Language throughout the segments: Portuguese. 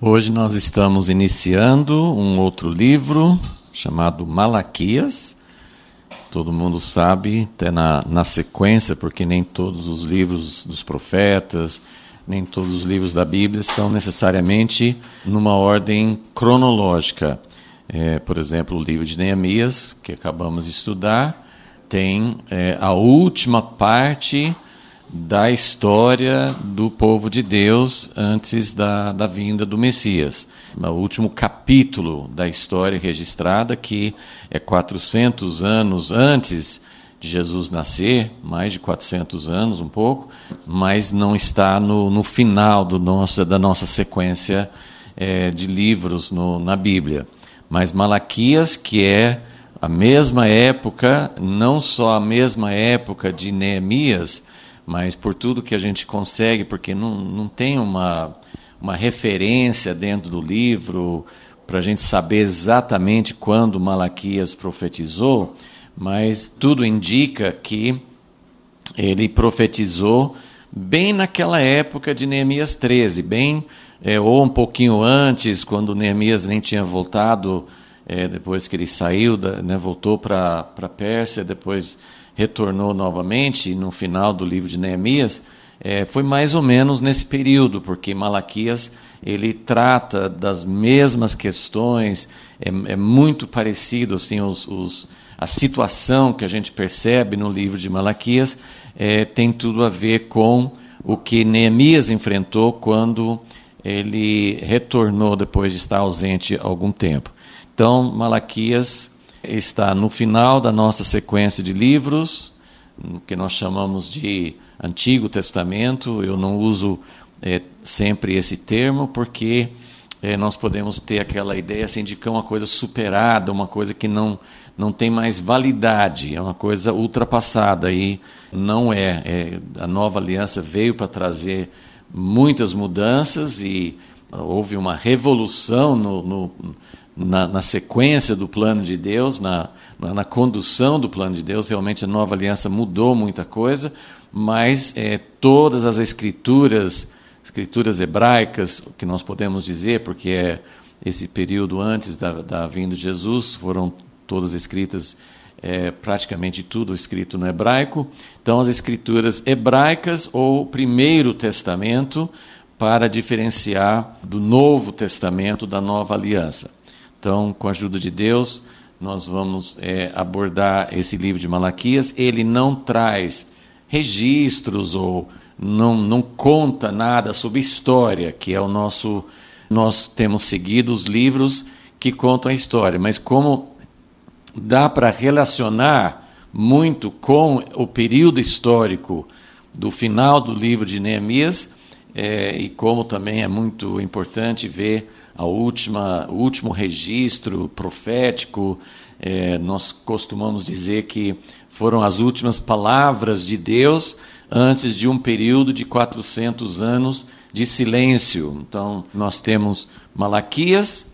Hoje nós estamos iniciando um outro livro chamado Malaquias. Todo mundo sabe, até na sequência, porque nem todos os livros dos profetas, nem todos os livros da Bíblia estão necessariamente numa ordem cronológica. Por exemplo, o livro de Neemias, que acabamos de estudar, tem a última parte da história do povo de Deus antes da vinda do Messias. O último capítulo da história registrada, que é 400 anos antes de Jesus nascer, mais de 400 anos, um pouco, mas não está no final da nossa sequência de livros na Bíblia. Mas Malaquias, que é a mesma época, não só a mesma época de Neemias, mas por tudo que a gente consegue, porque não tem uma referência dentro do livro para a gente saber exatamente quando Malaquias profetizou, mas tudo indica que ele profetizou bem naquela época de Neemias 13, ou um pouquinho antes, quando Neemias nem tinha voltado, depois que ele saiu, voltou para a Pérsia, depois retornou novamente no final do livro de Neemias. Foi mais ou menos nesse período, porque Malaquias ele trata das mesmas questões, é muito parecido assim, a situação que a gente percebe no livro de Malaquias tem tudo a ver com o que Neemias enfrentou quando ele retornou depois de estar ausente há algum tempo. Então, Malaquias está no final da nossa sequência de livros, que nós chamamos de Antigo Testamento. Eu não uso sempre esse termo, porque nós podemos ter aquela ideia assim, de que é uma coisa superada, uma coisa que não tem mais validade, é uma coisa ultrapassada, e não a nova aliança veio para trazer muitas mudanças, e houve uma revolução na sequência do plano de Deus, na condução do plano de Deus. Realmente a nova aliança mudou muita coisa, mas todas as escrituras hebraicas, que nós podemos dizer, porque é esse período antes da vinda de Jesus, foram todas escritas, praticamente tudo escrito no hebraico. Então, as escrituras hebraicas, ou Primeiro Testamento, para diferenciar do Novo Testamento, da Nova Aliança. Então, com a ajuda de Deus, nós vamos abordar esse livro de Malaquias. Ele não traz registros ou não conta nada sobre história, que é o nosso... Nós temos seguido os livros que contam a história, mas como dá para relacionar muito com o período histórico do final do livro de Neemias, e como também é muito importante ver o último registro profético, nós costumamos dizer que foram as últimas palavras de Deus antes de um período de 400 anos de silêncio. Então, nós temos Malaquias,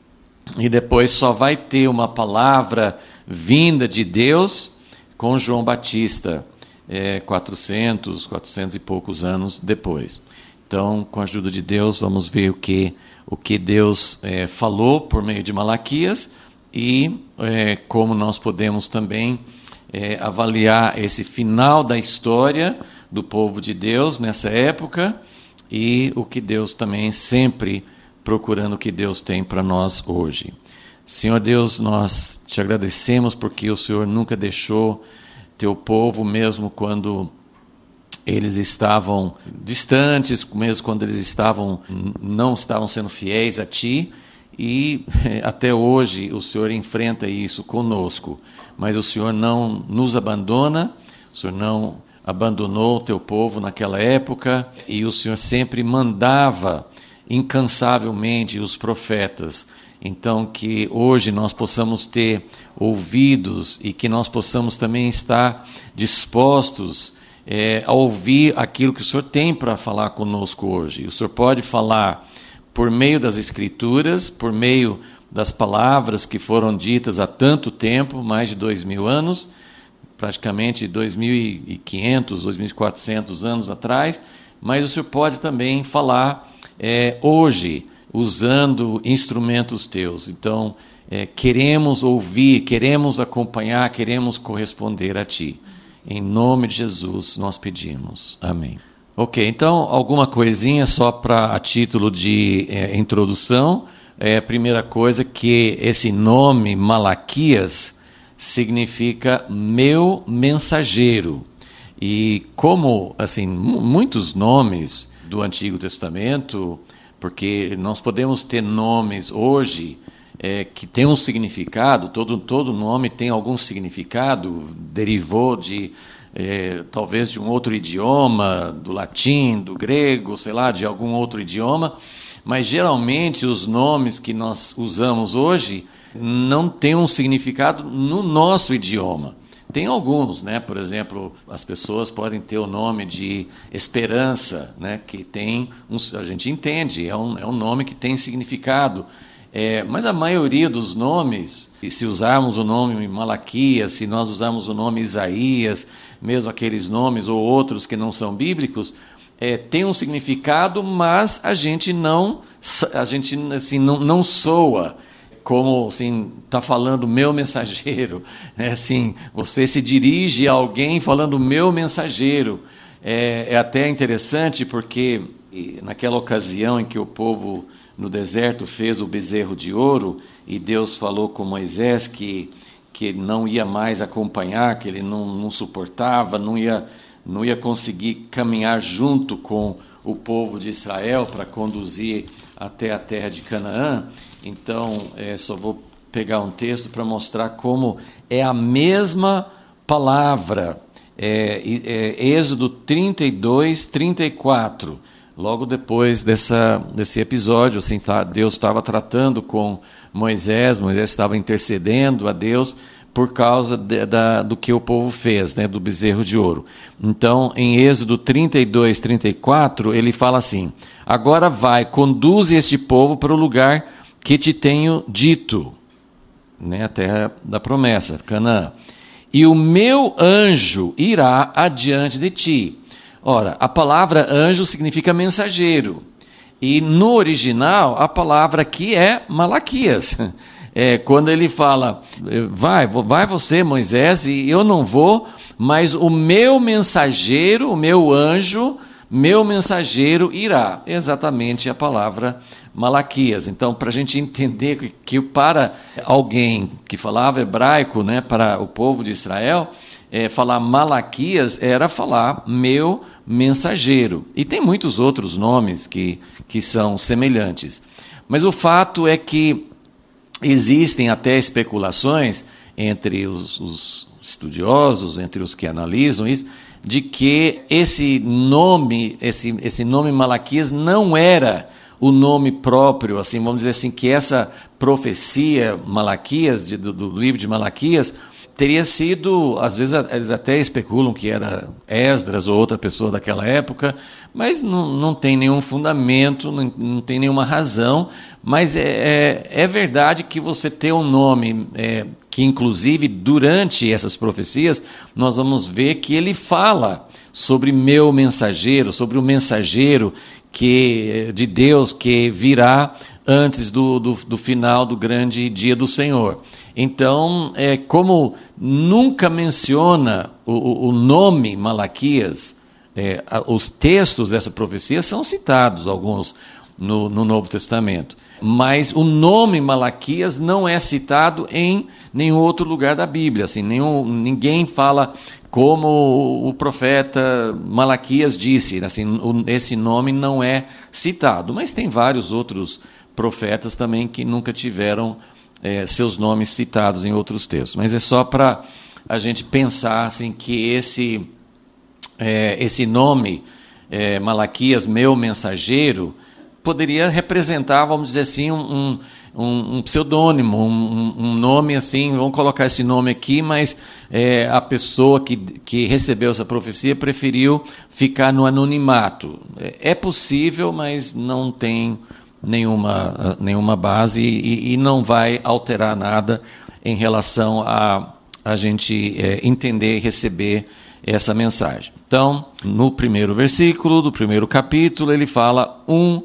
e depois só vai ter uma palavra vinda de Deus com João Batista, 400 e poucos anos depois. Então, com a ajuda de Deus, vamos ver o que Deus falou por meio de Malaquias, e como nós podemos também avaliar esse final da história do povo de Deus nessa época, e o que Deus também sempre procurando o que Deus tem para nós hoje. Senhor Deus, nós te agradecemos porque o Senhor nunca deixou teu povo, mesmo quando eles estavam distantes, mesmo quando eles não estavam sendo fiéis a Ti, e até hoje o Senhor enfrenta isso conosco. Mas o Senhor não nos abandona, o Senhor não abandonou o teu povo naquela época, e o Senhor sempre mandava incansavelmente os profetas. Então, que hoje nós possamos ter ouvidos, e que nós possamos também estar dispostos a ouvir aquilo que o Senhor tem para falar conosco hoje. O Senhor pode falar por meio das Escrituras, por meio das palavras que foram ditas há tanto tempo, mais de 2000 anos, praticamente 2.500, 2.400 anos atrás, mas o Senhor pode também falar hoje, usando instrumentos teus. Então, queremos ouvir, queremos acompanhar, queremos corresponder a ti. Em nome de Jesus nós pedimos. Amém. Ok, então alguma coisinha só a título de introdução. A primeira coisa que esse nome Malaquias significa meu mensageiro. E como assim, muitos nomes do Antigo Testamento, porque nós podemos ter nomes hoje que tem um significado, todo nome tem algum significado, derivou de talvez de um outro idioma, do latim, do grego, sei lá, de algum outro idioma, mas geralmente os nomes que nós usamos hoje não têm um significado no nosso idioma. Tem alguns, né? Por exemplo, as pessoas podem ter o nome de Esperança, né? Que tem a gente entende, é um nome que tem significado. Mas a maioria dos nomes, e se usarmos o nome Malaquias, se nós usarmos o nome Isaías, mesmo aqueles nomes ou outros que não são bíblicos, tem um significado, mas a gente assim, não soa como assim, está falando meu mensageiro. Assim, você se dirige a alguém falando meu mensageiro. É até interessante porque naquela ocasião em que o povo no deserto fez o bezerro de ouro e Deus falou com Moisés que não ia mais acompanhar, que ele não suportava, não ia conseguir caminhar junto com o povo de Israel para conduzir até a terra de Canaã. Então, só vou pegar um texto para mostrar como é a mesma palavra. Êxodo 32, 34. Logo depois desse episódio, assim, Deus estava tratando com Moisés estava intercedendo a Deus por causa do que o povo fez, né, do bezerro de ouro. Então, em Êxodo 32, 34, ele fala assim: agora vai, conduze este povo para o lugar que te tenho dito, né, a terra da promessa, Canaã. E o meu anjo irá adiante de ti. Ora, a palavra anjo significa mensageiro. E no original, a palavra aqui é Malaquias. Quando ele fala, vai você, Moisés, e eu não vou, mas o meu mensageiro, o meu anjo, meu mensageiro irá. Exatamente a palavra Malaquias. Então, para a gente entender que para alguém que falava hebraico, né, para o povo de Israel, falar Malaquias era falar meu mensageiro. E tem muitos outros nomes que são semelhantes. Mas o fato é que existem até especulações entre os estudiosos, entre os que analisam isso, de que esse nome Malaquias não era o nome próprio, assim, vamos dizer assim, que essa profecia Malaquias, do livro de Malaquias, teria sido, às vezes eles até especulam que era Esdras ou outra pessoa daquela época, mas não tem nenhum fundamento, não tem nenhuma razão, mas é verdade que você tem um nome que, inclusive, durante essas profecias, nós vamos ver que ele fala sobre meu mensageiro, sobre o mensageiro de Deus que virá antes do final do grande dia do Senhor. Então, como nunca menciona o nome Malaquias, os textos dessa profecia são citados, alguns, no Novo Testamento. Mas o nome Malaquias não é citado em nenhum outro lugar da Bíblia. Assim, ninguém fala como o profeta Malaquias disse. Assim, esse nome não é citado. Mas tem vários outros profetas também que nunca tiveram seus nomes citados em outros textos. Mas é só para a gente pensar assim, que esse nome, Malaquias, meu mensageiro, poderia representar, vamos dizer assim, um pseudônimo, um nome assim, vamos colocar esse nome aqui, mas a pessoa que recebeu essa profecia preferiu ficar no anonimato. É possível, mas não tem nenhuma base e não vai alterar nada em relação a gente entender e receber essa mensagem. Então, no primeiro versículo do primeiro capítulo, ele fala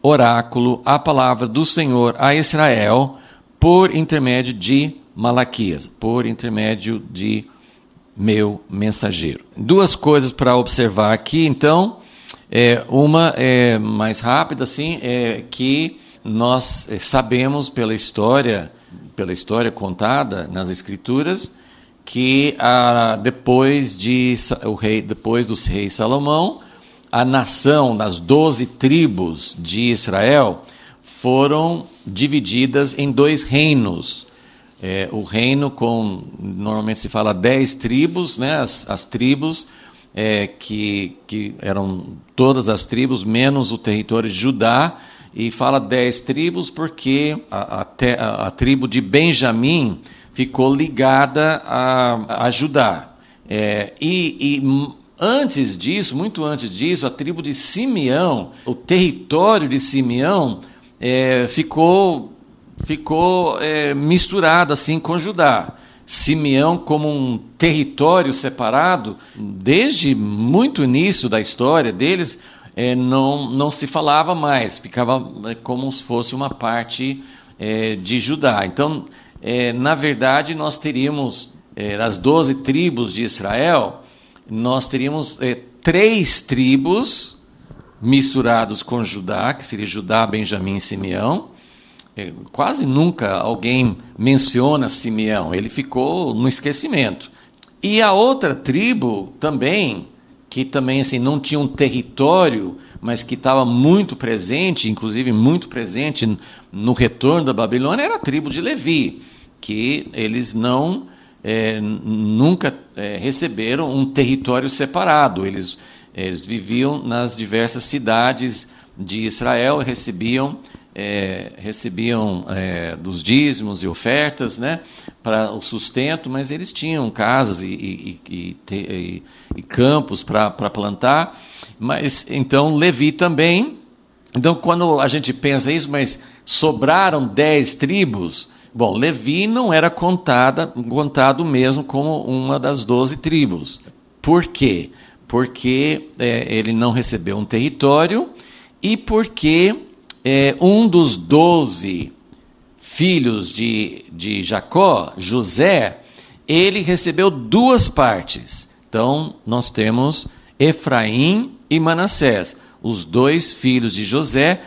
oráculo, a palavra do Senhor a Israel por intermédio de Malaquias, por intermédio de meu mensageiro. Duas coisas para observar aqui, então. Uma é mais rápida, assim, que nós sabemos pela história contada nas Escrituras, que depois dos reis Salomão, a nação das 12 tribos de Israel foram divididas em 2 reinos. O reino normalmente se fala 10 tribos, né? As tribos que eram todas as tribos, menos o território de Judá, e fala 10 tribos porque a tribo de Benjamim ficou ligada a Judá. E antes disso, muito antes disso, a tribo de Simeão, o território de Simeão ficou misturado assim com Judá. Simeão como um território separado, desde muito início da história deles, não se falava mais, ficava como se fosse uma parte de Judá. Então, na verdade, nós teríamos, as 12 tribos de Israel, nós teríamos 3 tribos misturados com Judá, que seria Judá, Benjamim e Simeão. Quase nunca alguém menciona Simeão, ele ficou no esquecimento. E a outra tribo também, que também assim, não tinha um território, mas que estava muito presente, inclusive muito presente no retorno da Babilônia, era a tribo de Levi, que eles nunca receberam um território separado. Eles viviam nas diversas cidades de Israel, recebiam dos dízimos e ofertas, né, para o sustento, mas eles tinham casas e campos para plantar. Mas então Levi também. Então, quando a gente pensa isso, mas sobraram 10 tribos, bom, Levi não era contado mesmo como uma das 12 tribos. Por quê? Porque ele não recebeu um território e porque um dos 12 filhos de Jacó, José, ele recebeu 2 partes. Então, nós temos Efraim e Manassés, os 2 filhos de José,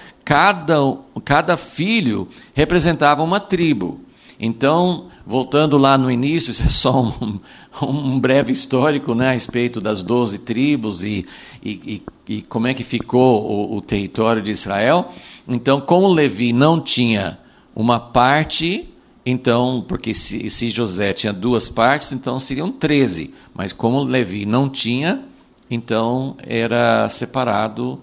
cada filho representava uma tribo. Então, voltando lá no início, isso é só um breve histórico, né, a respeito das 12 tribos e como é que ficou o território de Israel. Então, como Levi não tinha uma parte, então, porque se José tinha 2 partes, então seriam 13. Mas como Levi não tinha, então era separado,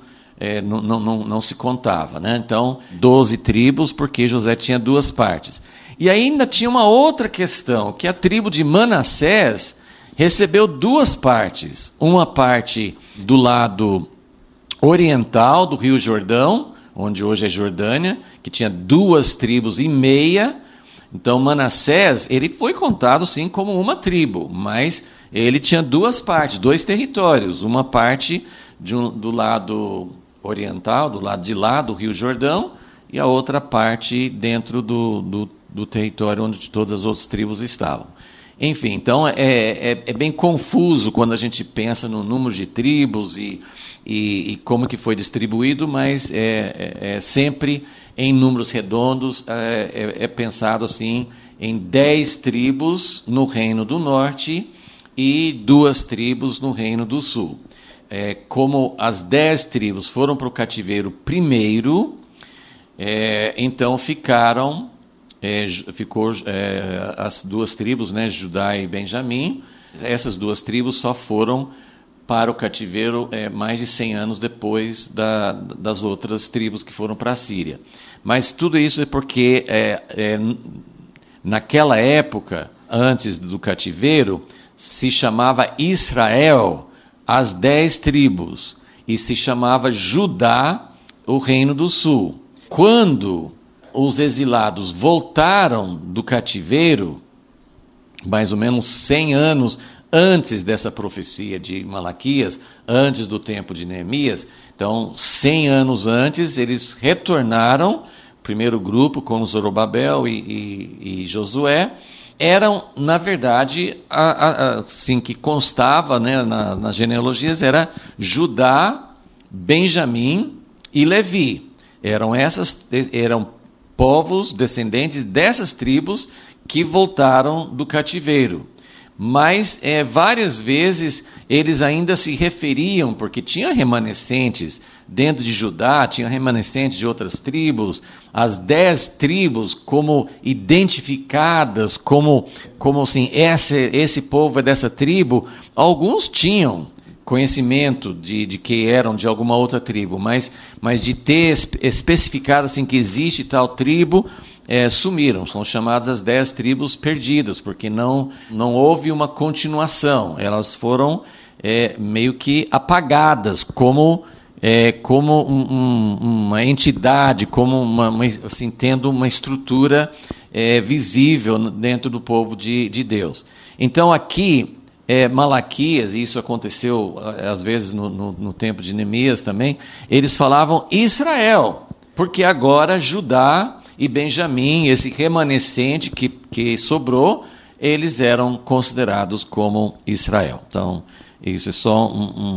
não se contava, né? Então, 12 tribos, porque José tinha 2 partes. E ainda tinha uma outra questão, que a tribo de Manassés recebeu 2 partes. Uma parte do lado oriental do Rio Jordão, onde hoje é Jordânia, que tinha 2 tribos e meia. Então, Manassés, ele foi contado sim como uma tribo, mas ele tinha 2 partes, 2 territórios. Uma parte do lado oriental, do lado de lá do Rio Jordão, e a outra parte dentro do território onde todas as outras tribos estavam. Enfim, então é bem confuso quando a gente pensa no número de tribos e como que foi distribuído, mas sempre em números redondos, pensado assim em 10 tribos no Reino do Norte e 2 tribos no Reino do Sul. Como as 10 tribos foram para o cativeiro primeiro, então ficou as 2 tribos, né, Judá e Benjamim. Essas 2 tribos só foram para o cativeiro mais de 100 anos depois das outras tribos que foram para a Síria. Mas tudo isso é porque naquela época, antes do cativeiro, se chamava Israel as 10 tribos e se chamava Judá o Reino do Sul. Quando os exilados voltaram do cativeiro, mais ou menos 100 anos antes dessa profecia de Malaquias, antes do tempo de Neemias. Então, 100 anos antes, eles retornaram, primeiro grupo com Zorobabel e Josué, eram, na verdade, assim que constava, né, nas genealogias, era Judá, Benjamim e Levi. Eram povos descendentes dessas tribos que voltaram do cativeiro. Mas várias vezes eles ainda se referiam, porque tinha remanescentes dentro de Judá, tinha remanescentes de outras tribos, as 10 tribos como identificadas, como assim, esse povo é dessa tribo. Alguns tinham conhecimento de que eram de alguma outra tribo, mas de ter especificado assim, que existe tal tribo, sumiram. São chamadas as 10 tribos perdidas, porque não houve uma continuação. Elas foram meio que apagadas como uma entidade, como assim, tendo uma estrutura visível dentro do povo de Deus. Então aqui Malaquias, e isso aconteceu às vezes no tempo de Neemias também, eles falavam Israel, porque agora Judá e Benjamim, esse remanescente que sobrou, eles eram considerados como Israel. Então, isso é só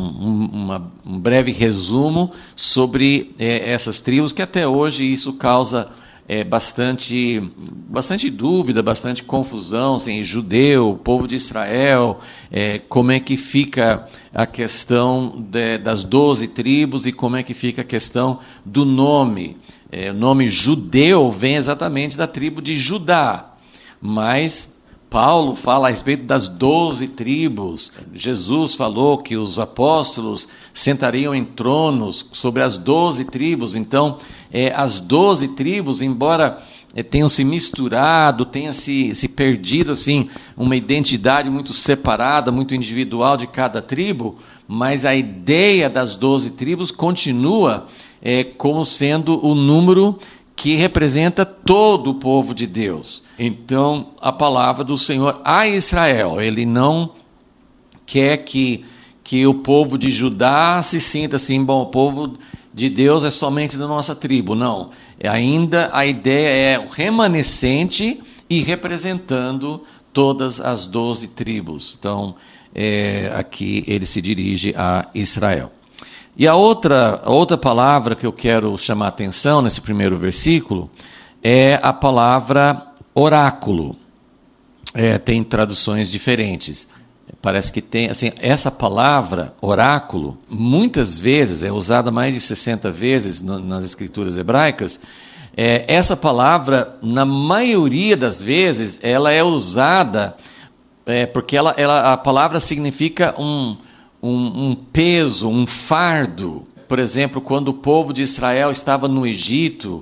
um breve resumo sobre essas tribos, que até hoje isso causa bastante dúvida, bastante confusão, assim, judeu, povo de Israel, como é que fica a questão das 12 tribos e como é que fica a questão do nome. O nome judeu vem exatamente da tribo de Judá, mas Paulo fala a respeito das 12 tribos. Jesus falou que os apóstolos sentariam em tronos sobre as 12 tribos. Então, as 12 tribos, embora tenham se misturado, tenha se perdido assim, uma identidade muito separada, muito individual de cada tribo, mas a ideia das 12 tribos continua como sendo o número que representa todo o povo de Deus. Então, a palavra do Senhor a Israel, ele não quer que o povo de Judá se sinta assim, bom, o povo de Deus é somente da nossa tribo. Não, ainda a ideia é o remanescente e representando todas as 12 tribos. Então, aqui ele se dirige a Israel. E a outra palavra que eu quero chamar a atenção nesse primeiro versículo é a palavra oráculo. Tem traduções diferentes. Parece que tem, assim, essa palavra oráculo, muitas vezes, é usada mais de 60 vezes nas escrituras hebraicas. Essa palavra, na maioria das vezes, ela é usada porque a palavra significa um peso, um fardo. Por exemplo, quando o povo de Israel estava no Egito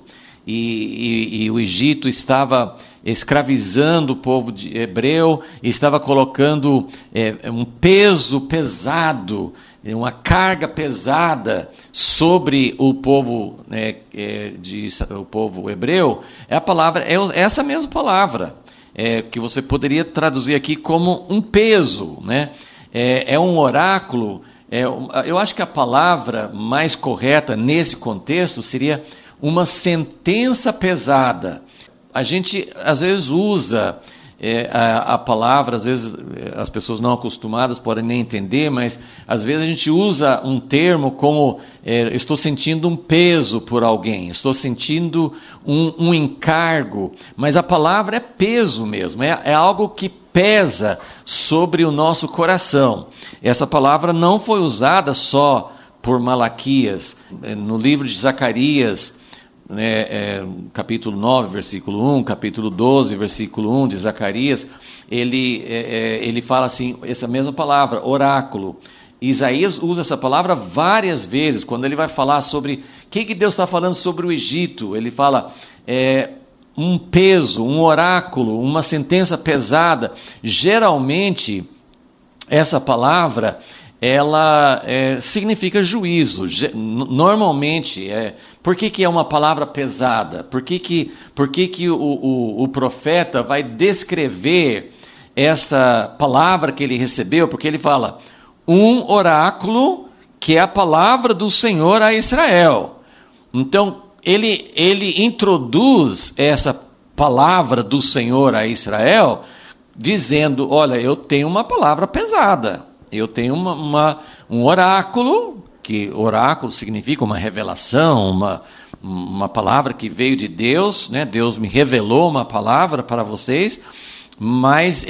e o Egito estava escravizando o povo hebreu e estava colocando um peso pesado, uma carga pesada sobre o povo, o povo hebreu, a palavra é essa mesma palavra, que você poderia traduzir aqui como um peso, né? É um oráculo. Eu acho que a palavra mais correta nesse contexto seria uma sentença pesada. A gente, às vezes, usa a palavra, às vezes as pessoas não acostumadas podem nem entender, mas às vezes a gente usa um termo como estou sentindo um peso por alguém, estou sentindo um encargo, mas a palavra é peso mesmo, é algo que pesa sobre o nosso coração. Essa palavra não foi usada só por Malaquias. No livro de Zacarias, capítulo 9, versículo 1, capítulo 12, versículo 1 de Zacarias, ele fala assim, essa mesma palavra, oráculo. Isaías usa essa palavra várias vezes, quando ele vai falar sobre o que Deus está falando sobre o Egito. Ele fala um peso, um oráculo, uma sentença pesada. Geralmente, essa palavra ela significa juízo. Normalmente, por que é uma palavra pesada? Por que o profeta vai descrever essa palavra que ele recebeu, porque ele fala, um oráculo que é a palavra do Senhor a Israel. Então, ele introduz essa palavra do Senhor a Israel, dizendo, olha, eu tenho uma palavra pesada, eu tenho um oráculo, que oráculo significa uma revelação, uma palavra que veio de Deus, né? Deus me revelou uma palavra para vocês, mas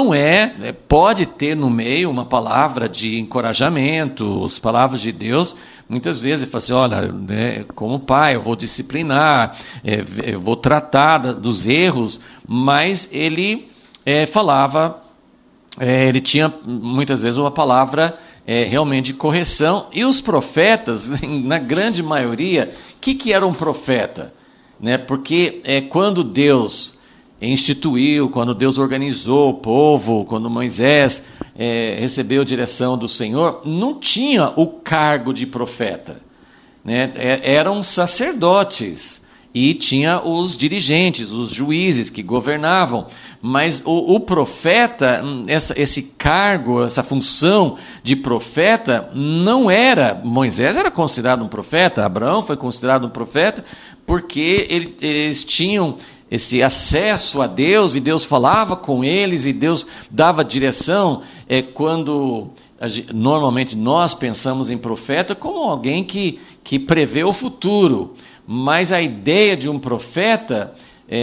pode ter no meio uma palavra de encorajamento, as palavras de Deus, muitas vezes ele fala assim, olha, né, como pai, eu vou disciplinar, eu vou tratar dos erros, mas ele falava, ele tinha muitas vezes uma palavra realmente de correção, e os profetas, na grande maioria, o que era um profeta? Né? Porque quando Deus instituiu, quando Deus organizou o povo, quando Moisés recebeu a direção do Senhor, não tinha o cargo de profeta, né? Eram sacerdotes, e tinha os dirigentes, os juízes que governavam, mas o profeta, esse cargo, essa função de profeta, não era. Moisés era considerado um profeta, Abraão foi considerado um profeta, porque eles tinham esse acesso a Deus, e Deus falava com eles, e Deus dava direção. Quando normalmente nós pensamos em profeta como alguém que prevê o futuro, mas a ideia de um profeta,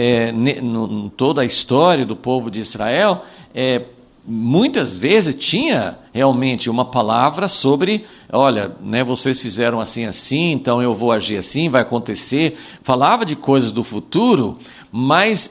em toda a história do povo de Israel, muitas vezes tinha realmente uma palavra sobre, olha, né, vocês fizeram assim, assim, então eu vou agir assim, vai acontecer. Falava de coisas do futuro, mas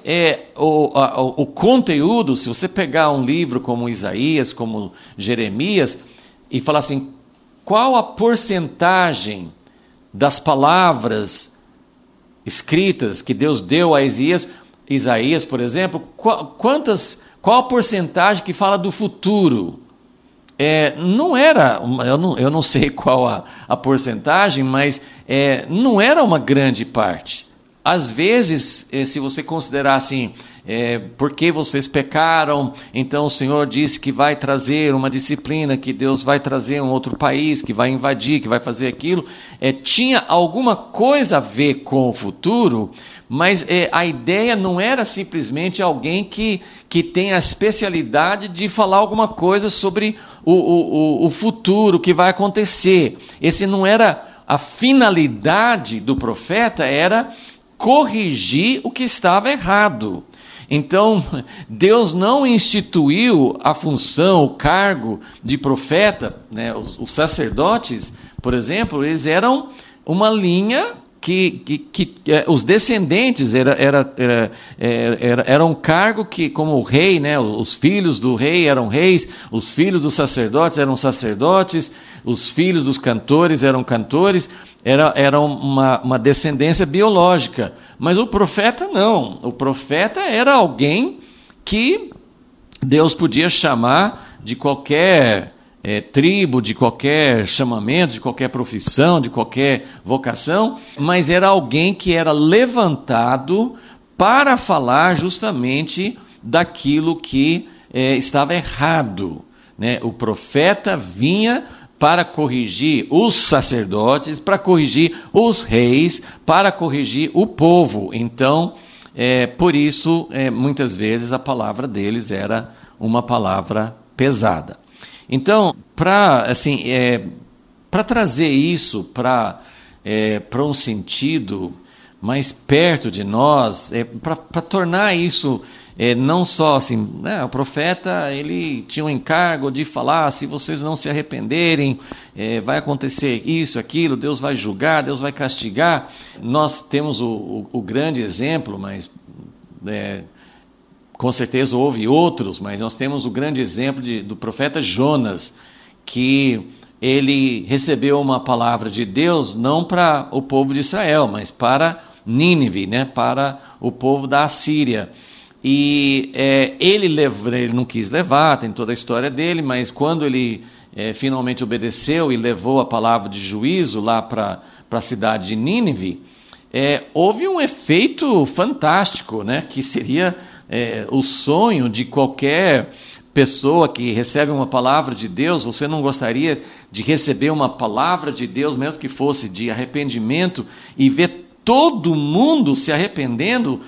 o conteúdo, se você pegar um livro como Isaías, como Jeremias, e falar assim, qual a porcentagem das palavras escritas que Deus deu a Isaías, por exemplo, qual a porcentagem que fala do futuro? Não era, eu não sei qual a porcentagem, mas não era uma grande parte. Às vezes, se você considerar assim, porque vocês pecaram, então o Senhor disse que vai trazer uma disciplina, que Deus vai trazer um outro país, que vai invadir, que vai fazer aquilo, tinha alguma coisa a ver com o futuro, mas a ideia não era simplesmente alguém que tem a especialidade de falar alguma coisa sobre o futuro, que vai acontecer. Esse não era a finalidade do profeta, era corrigir o que estava errado. Então, Deus não instituiu a função, o cargo de profeta, né? Os sacerdotes, por exemplo, eles eram uma linha que os descendentes era um cargo que, como o rei, né? Os filhos do rei eram reis, os filhos dos sacerdotes eram sacerdotes, os filhos dos cantores eram cantores. Era uma descendência biológica, mas o profeta não. O profeta era alguém que Deus podia chamar de qualquer tribo, de qualquer chamamento, de qualquer profissão, de qualquer vocação, mas era alguém que era levantado para falar justamente daquilo que estava errado, né? O profeta vinha para corrigir os sacerdotes, para corrigir os reis, para corrigir o povo. Então, por isso, muitas vezes a palavra deles era uma palavra pesada. Então, para trazer isso para um sentido mais perto de nós, para tornar isso não só assim, né, o profeta ele tinha um encargo de falar, se vocês não se arrependerem, vai acontecer isso, aquilo, Deus vai julgar, Deus vai castigar. Nós temos o grande exemplo, mas com certeza houve outros, mas nós temos o grande exemplo do profeta Jonas, que ele recebeu uma palavra de Deus não para o povo de Israel, mas para Nínive, né, para o povo da Assíria. E ele não quis levar, tem toda a história dele, mas quando ele finalmente obedeceu e levou a palavra de juízo lá para a cidade de Nínive, houve um efeito fantástico, né, que seria o sonho de qualquer pessoa que recebe uma palavra de Deus. Você não gostaria de receber uma palavra de Deus, mesmo que fosse de arrependimento, e ver todo mundo se arrependendo?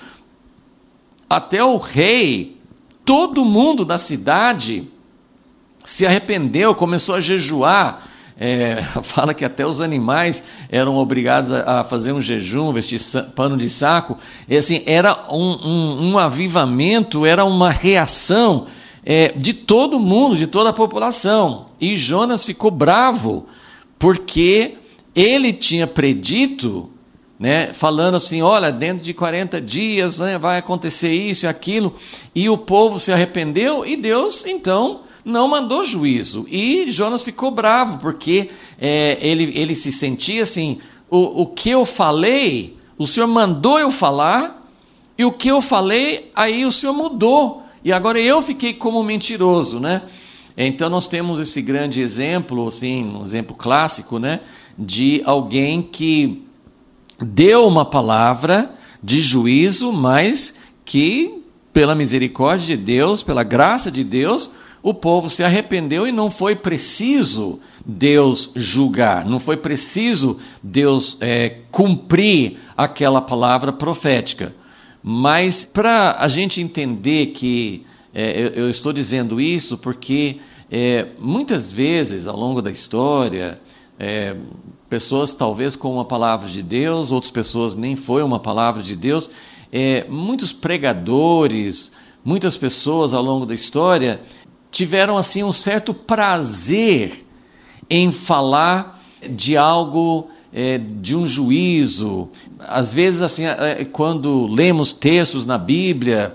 Até o rei, todo mundo da cidade se arrependeu, começou a jejuar. Fala que até os animais eram obrigados a fazer um jejum, vestir pano de saco. Assim, era um avivamento, era uma reação de todo mundo, de toda a população. E Jonas ficou bravo, porque ele tinha predito, né, falando assim, olha, dentro de 40 dias, né, vai acontecer isso e aquilo, e o povo se arrependeu, e Deus, então, não mandou juízo. E Jonas ficou bravo, porque ele se sentia assim, o que eu falei, o Senhor mandou eu falar, e o que eu falei, aí o Senhor mudou, e agora eu fiquei como mentiroso, né? Então nós temos esse grande exemplo, assim, um exemplo clássico, né, de alguém que deu uma palavra de juízo, mas que, pela misericórdia de Deus, pela graça de Deus, o povo se arrependeu e não foi preciso Deus julgar, não foi preciso Deus cumprir aquela palavra profética. Mas para a gente entender que eu estou dizendo isso porque muitas vezes ao longo da história, pessoas talvez com uma palavra de Deus, outras pessoas nem foi uma palavra de Deus, muitos pregadores, muitas pessoas ao longo da história tiveram assim um certo prazer em falar de algo, de um juízo. Às vezes, assim, quando lemos textos na Bíblia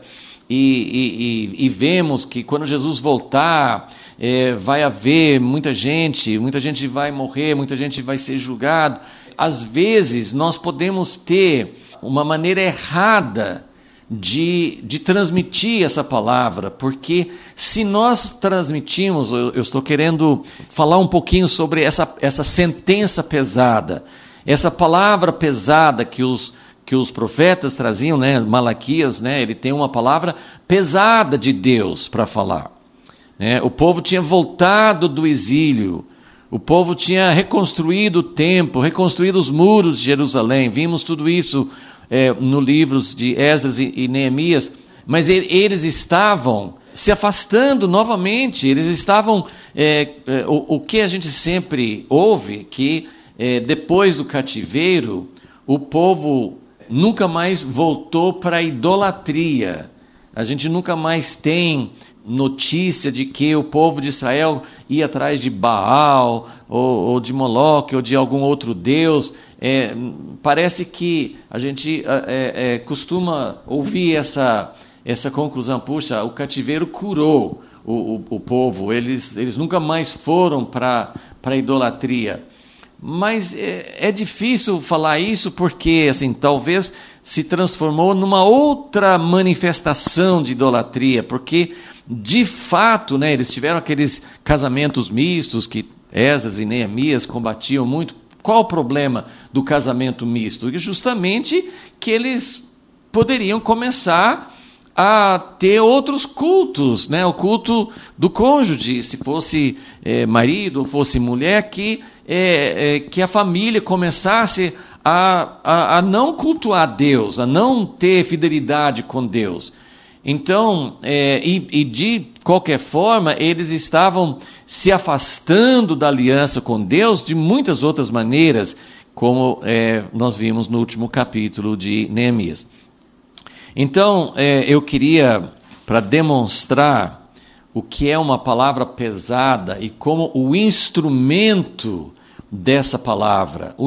e vemos que quando Jesus voltar, vai haver muita gente vai morrer, muita gente vai ser julgado. Às vezes nós podemos ter uma maneira errada de transmitir essa palavra, porque se nós transmitimos, eu estou querendo falar um pouquinho sobre essa sentença pesada, essa palavra pesada que os profetas traziam, né? Malaquias, né? Ele tem uma palavra pesada de Deus para falar. O povo tinha voltado do exílio, o povo tinha reconstruído o templo, reconstruído os muros de Jerusalém. Vimos tudo isso no livros de Esdras e Neemias, mas eles estavam se afastando novamente, eles estavam, o que a gente sempre ouve, que depois do cativeiro, o povo nunca mais voltou para a idolatria. A gente nunca mais tem notícia de que o povo de Israel ia atrás de Baal, ou de Moloque, ou de algum outro deus. Parece que a gente costuma ouvir essa conclusão, puxa, o cativeiro curou o povo, eles nunca mais foram para a idolatria. Mas é difícil falar isso porque, assim, talvez se transformou numa outra manifestação de idolatria, porque, de fato, né, eles tiveram aqueles casamentos mistos que Esdras e Neemias combatiam muito. Qual o problema do casamento misto? Justamente que eles poderiam começar a ter outros cultos, né? O culto do cônjuge, se fosse marido ou fosse mulher, que a família começasse a não cultuar Deus, a não ter fidelidade com Deus. Então, de qualquer forma, eles estavam se afastando da aliança com Deus de muitas outras maneiras, como nós vimos no último capítulo de Neemias. Então, eu queria, para demonstrar o que é uma palavra pesada e como o instrumento dessa palavra,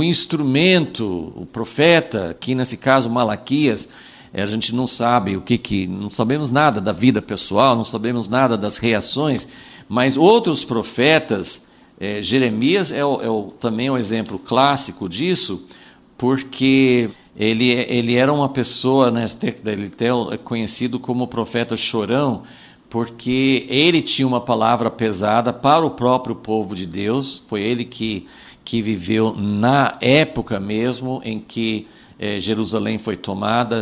o profeta, aqui nesse caso Malaquias, a gente não sabe não sabemos nada da vida pessoal, não sabemos nada das reações, mas outros profetas, Jeremias também é um exemplo clássico disso, porque ele era uma pessoa, né, ele é conhecido como o profeta chorão, porque ele tinha uma palavra pesada para o próprio povo de Deus. Foi ele que viveu na época mesmo em que Jerusalém foi tomada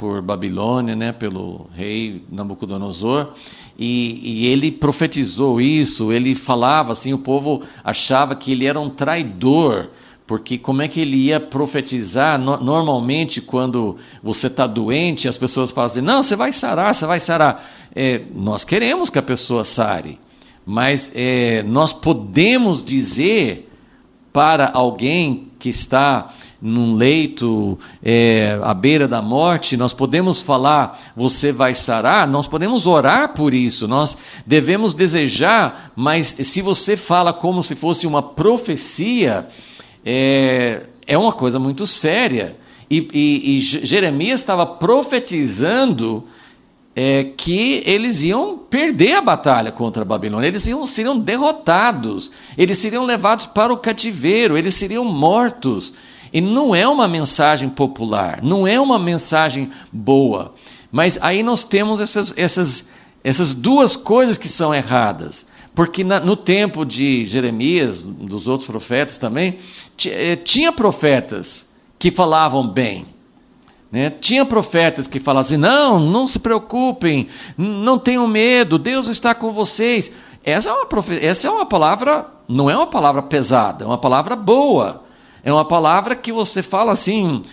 por Babilônia, né, pelo rei Nabucodonosor, e ele profetizou isso, ele falava assim, o povo achava que ele era um traidor, porque como é que ele ia profetizar? Normalmente, quando você está doente, as pessoas falam assim, não, você vai sarar, você vai sarar. Nós queremos que a pessoa sare, mas nós podemos dizer para alguém que está num leito à beira da morte, nós podemos falar, você vai sarar, nós podemos orar por isso, nós devemos desejar, mas se você fala como se fosse uma profecia, é uma coisa muito séria. E Jeremias estava profetizando que eles iam perder a batalha contra a Babilônia, eles seriam derrotados, eles seriam levados para o cativeiro, eles seriam mortos. E não é uma mensagem popular, não é uma mensagem boa. Mas aí nós temos essas duas coisas que são erradas. Porque no tempo de Jeremias, dos outros profetas também, tinha profetas que falavam bem. Né? Tinha profetas que falavam assim, não se preocupem, não tenham medo, Deus está com vocês. Essa é uma palavra, não é uma palavra pesada, é uma palavra boa. É uma palavra que você fala assim,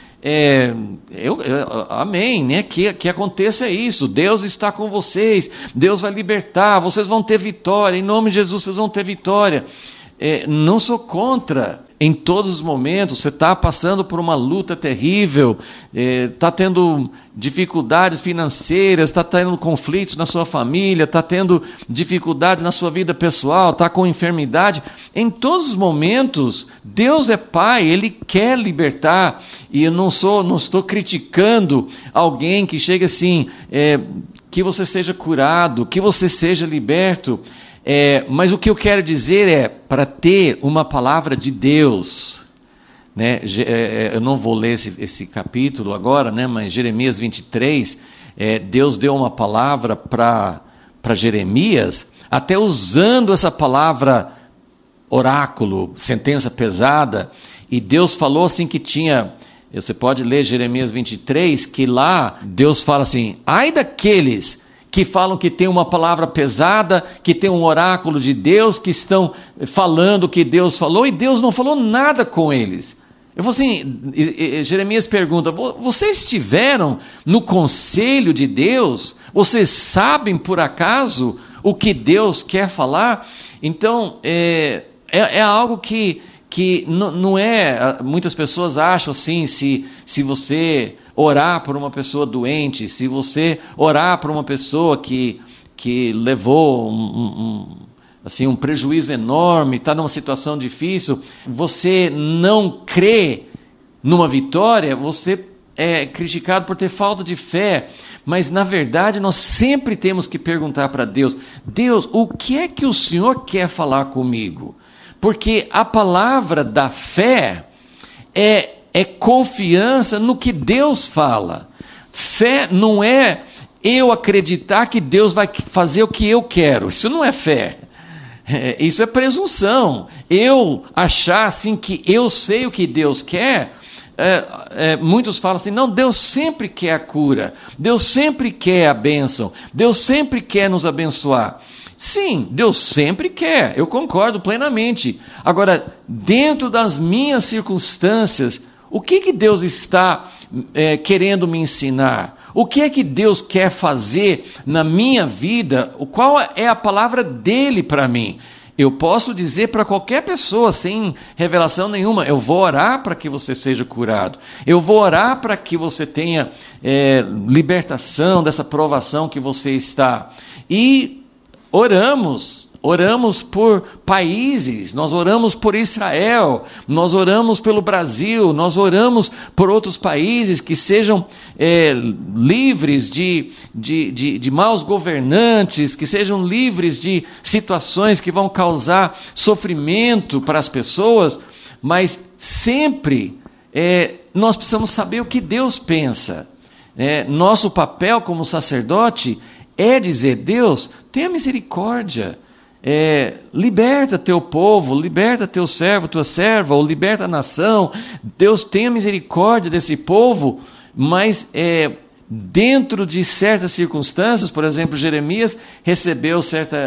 amém, né? Que aconteça isso, Deus está com vocês, Deus vai libertar, vocês vão ter vitória, em nome de Jesus vocês vão ter vitória. Não sou contra. Em todos os momentos, você está passando por uma luta terrível, está tendo dificuldades financeiras, está tendo conflitos na sua família, está tendo dificuldades na sua vida pessoal, está com enfermidade. Em todos os momentos, Deus é Pai, Ele quer libertar. E eu não estou criticando alguém que chega assim, que você seja curado, que você seja liberto. Mas o que eu quero dizer para ter uma palavra de Deus, né? Eu não vou ler esse capítulo agora, né? Mas Jeremias 23, Deus deu uma palavra para Jeremias, até usando essa palavra oráculo, sentença pesada, e Deus falou assim que tinha, você pode ler Jeremias 23, que lá Deus fala assim, ai daqueles que falam que tem uma palavra pesada, que tem um oráculo de Deus, que estão falando que Deus falou, e Deus não falou nada com eles. Eu vou assim, Jeremias pergunta, vocês estiveram no conselho de Deus? Vocês sabem por acaso o que Deus quer falar? Então, é algo que não é, muitas pessoas acham assim, se você orar por uma pessoa doente, se você orar por uma pessoa que levou um prejuízo enorme, está numa situação difícil, você não crê numa vitória, você é criticado por ter falta de fé. Mas, na verdade, nós sempre temos que perguntar para Deus, Deus, o que é que o Senhor quer falar comigo? Porque a palavra da fé é confiança no que Deus fala. Fé não é eu acreditar que Deus vai fazer o que eu quero. Isso não é fé. Isso é presunção. Eu achar assim que eu sei o que Deus quer. Muitos falam assim, não, Deus sempre quer a cura. Deus sempre quer a bênção. Deus sempre quer nos abençoar. Sim, Deus sempre quer, eu concordo plenamente. Agora, dentro das minhas circunstâncias, o que Deus está querendo me ensinar? O que é que Deus quer fazer na minha vida? Qual é a palavra dele para mim? Eu posso dizer para qualquer pessoa, sem revelação nenhuma, eu vou orar para que você seja curado. Eu vou orar para que você tenha libertação dessa provação que você está. E oramos por países, nós oramos por Israel, nós oramos pelo Brasil, nós oramos por outros países que sejam livres de maus governantes, que sejam livres de situações que vão causar sofrimento para as pessoas, mas sempre nós precisamos saber o que Deus pensa. Nosso papel como sacerdote é dizer, Deus, tenha misericórdia, liberta teu povo, liberta teu servo, tua serva, ou liberta a nação. Deus tenha misericórdia desse povo, mas dentro de certas circunstâncias. Por exemplo, Jeremias recebeu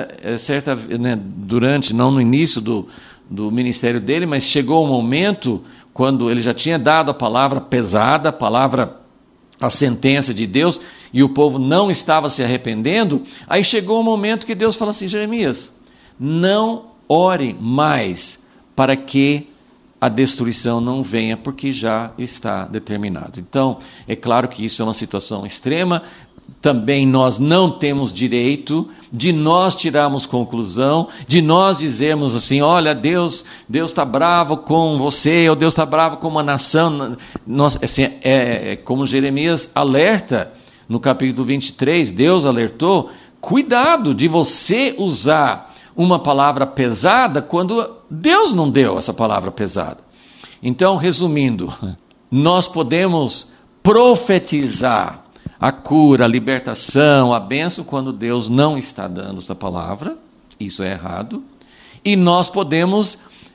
durante, não no início do ministério dele, mas chegou um momento quando ele já tinha dado a palavra pesada, a sentença de Deus, e o povo não estava se arrependendo. Aí chegou um momento que Deus falou assim: Jeremias, não ore mais para que a destruição não venha, porque já está determinado. Então, é claro que isso é uma situação extrema. Também nós não temos direito de nós tirarmos conclusão, de nós dizermos assim: olha, Deus está bravo com você, ou Deus está bravo com uma nação. Como Jeremias alerta no capítulo 23, Deus alertou: cuidado de você usar uma palavra pesada quando Deus não deu essa palavra pesada. Então, resumindo, nós podemos profetizar a cura, a libertação, a bênção quando Deus não está dando essa palavra. Isso é errado. E nós podemos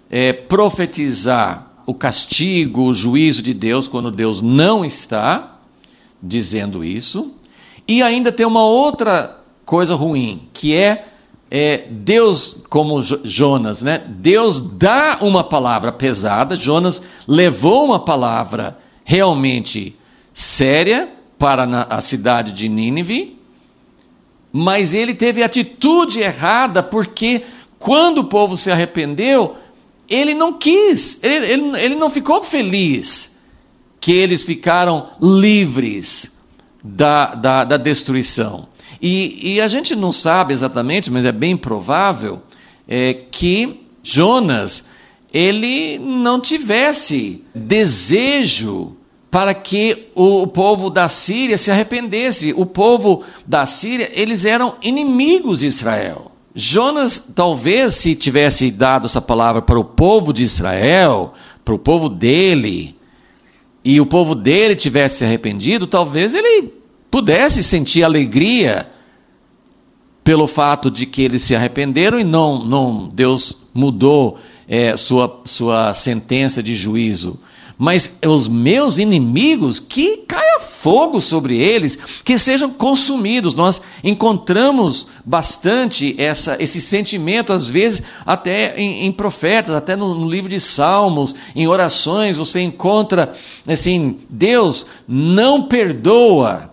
profetizar o castigo, o juízo de Deus quando Deus não está dizendo isso. E ainda tem uma outra coisa ruim, que é Deus, como Jonas, né? Deus dá uma palavra pesada. Jonas levou uma palavra realmente séria para a cidade de Nínive, mas ele teve atitude errada, porque quando o povo se arrependeu, ele não quis, ele não ficou feliz que eles ficaram livres da destruição. E a gente não sabe exatamente, mas é bem provável que Jonas ele não tivesse desejo para que o povo da Síria se arrependesse. O povo da Síria, eles eram inimigos de Israel. Jonas, talvez, se tivesse dado essa palavra para o povo de Israel, para o povo dele, e o povo dele tivesse se arrependido, talvez ele pudesse sentir alegria pelo fato de que eles se arrependeram e não Deus mudou sua sentença de juízo. Mas os meus inimigos, que caia fogo sobre eles, que sejam consumidos. Nós encontramos bastante esse sentimento, às vezes, até em profetas, até no livro de Salmos, em orações, você encontra, assim, Deus não perdoa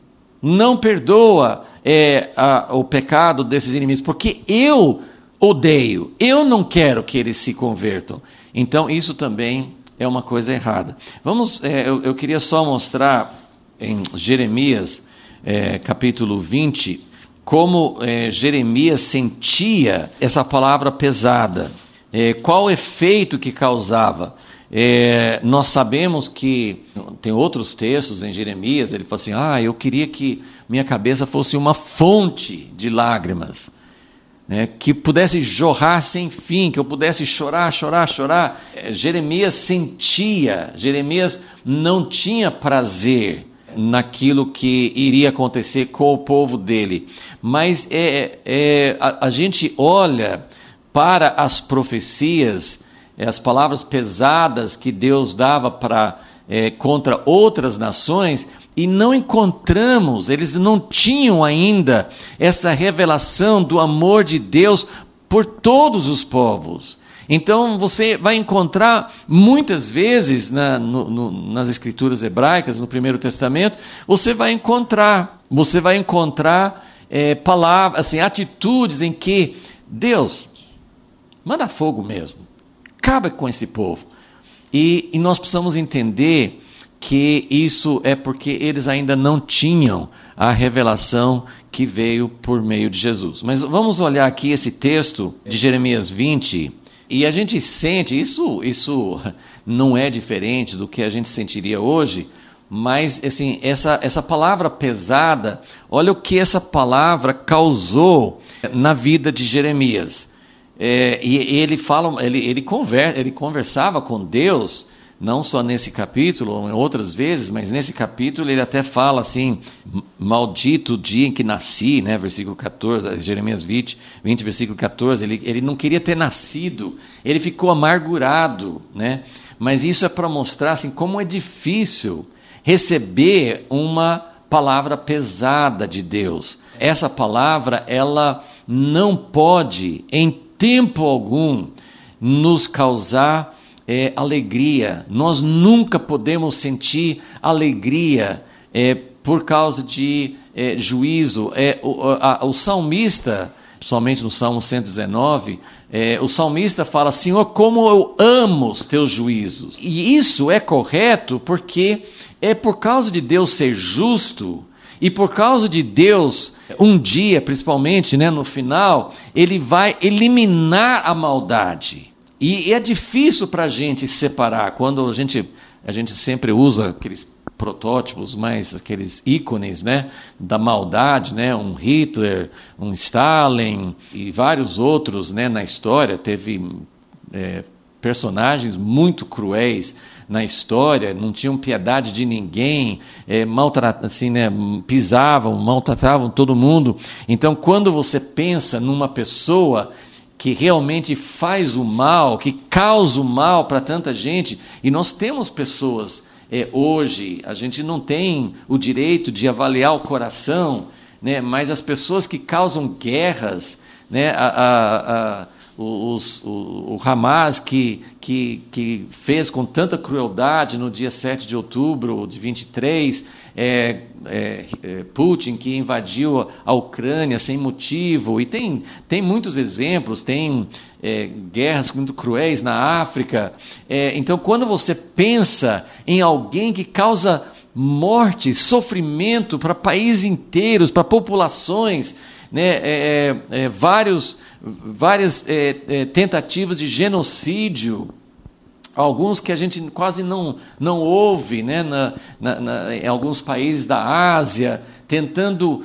o pecado desses inimigos, porque eu odeio, eu não quero que eles se convertam. Então, isso também é uma coisa errada. Eu queria só mostrar em Jeremias, capítulo 20, como Jeremias sentia essa palavra pesada, qual o efeito que causava. Nós sabemos que tem outros textos em Jeremias, ele fala assim: eu queria que minha cabeça fosse uma fonte de lágrimas, que pudesse jorrar sem fim, que eu pudesse chorar. Jeremias sentia, Jeremias não tinha prazer naquilo que iria acontecer com o povo dele, mas a gente olha para as profecias, as palavras pesadas que Deus dava contra outras nações, e não encontramos, eles não tinham ainda essa revelação do amor de Deus por todos os povos. Então você vai encontrar muitas vezes nas escrituras hebraicas, no Primeiro Testamento, você vai encontrar palavras, assim, atitudes em que Deus manda fogo mesmo, acaba com esse povo. E nós precisamos entender que isso é porque eles ainda não tinham a revelação que veio por meio de Jesus. Mas vamos olhar aqui esse texto de Jeremias 20, e a gente sente, isso não é diferente do que a gente sentiria hoje, mas assim, essa palavra pesada, olha o que essa palavra causou na vida de Jeremias. E ele conversava com Deus, não só nesse capítulo, em outras vezes, mas nesse capítulo ele até fala assim: maldito o dia em que nasci, né? Versículo 14, Jeremias 20, versículo 14, ele não queria ter nascido, ele ficou amargurado, né? Mas isso é para mostrar assim, como é difícil receber uma palavra pesada de Deus. Essa palavra, ela não pode, em tempo algum, nos causar alegria. Nós nunca podemos sentir alegria por causa de juízo. O salmista, somente no Salmo 119, o salmista fala: Senhor, como eu amo os teus juízos. E isso é correto porque é por causa de Deus ser justo e por causa de Deus, um dia, principalmente, no final, Ele vai eliminar a maldade. E é difícil para a gente separar, quando a gente sempre usa aqueles protótipos, mais aqueles ícones, da maldade, um Hitler, um Stalin e vários outros, na história. Teve personagens muito cruéis na história, não tinham piedade de ninguém, pisavam, maltratavam todo mundo. Então, quando você pensa numa pessoa que realmente faz o mal, que causa o mal para tanta gente, e nós temos pessoas hoje, a gente não tem o direito de avaliar o coração, mas as pessoas que causam guerras, o Hamas que fez com tanta crueldade no dia 7 de outubro de 23, Putin que invadiu a Ucrânia sem motivo, e tem muitos exemplos, tem guerras muito cruéis na África. Então, quando você pensa em alguém que causa morte, sofrimento para países inteiros, para populações, várias tentativas de genocídio, alguns que a gente quase não ouve, em alguns países da Ásia, tentando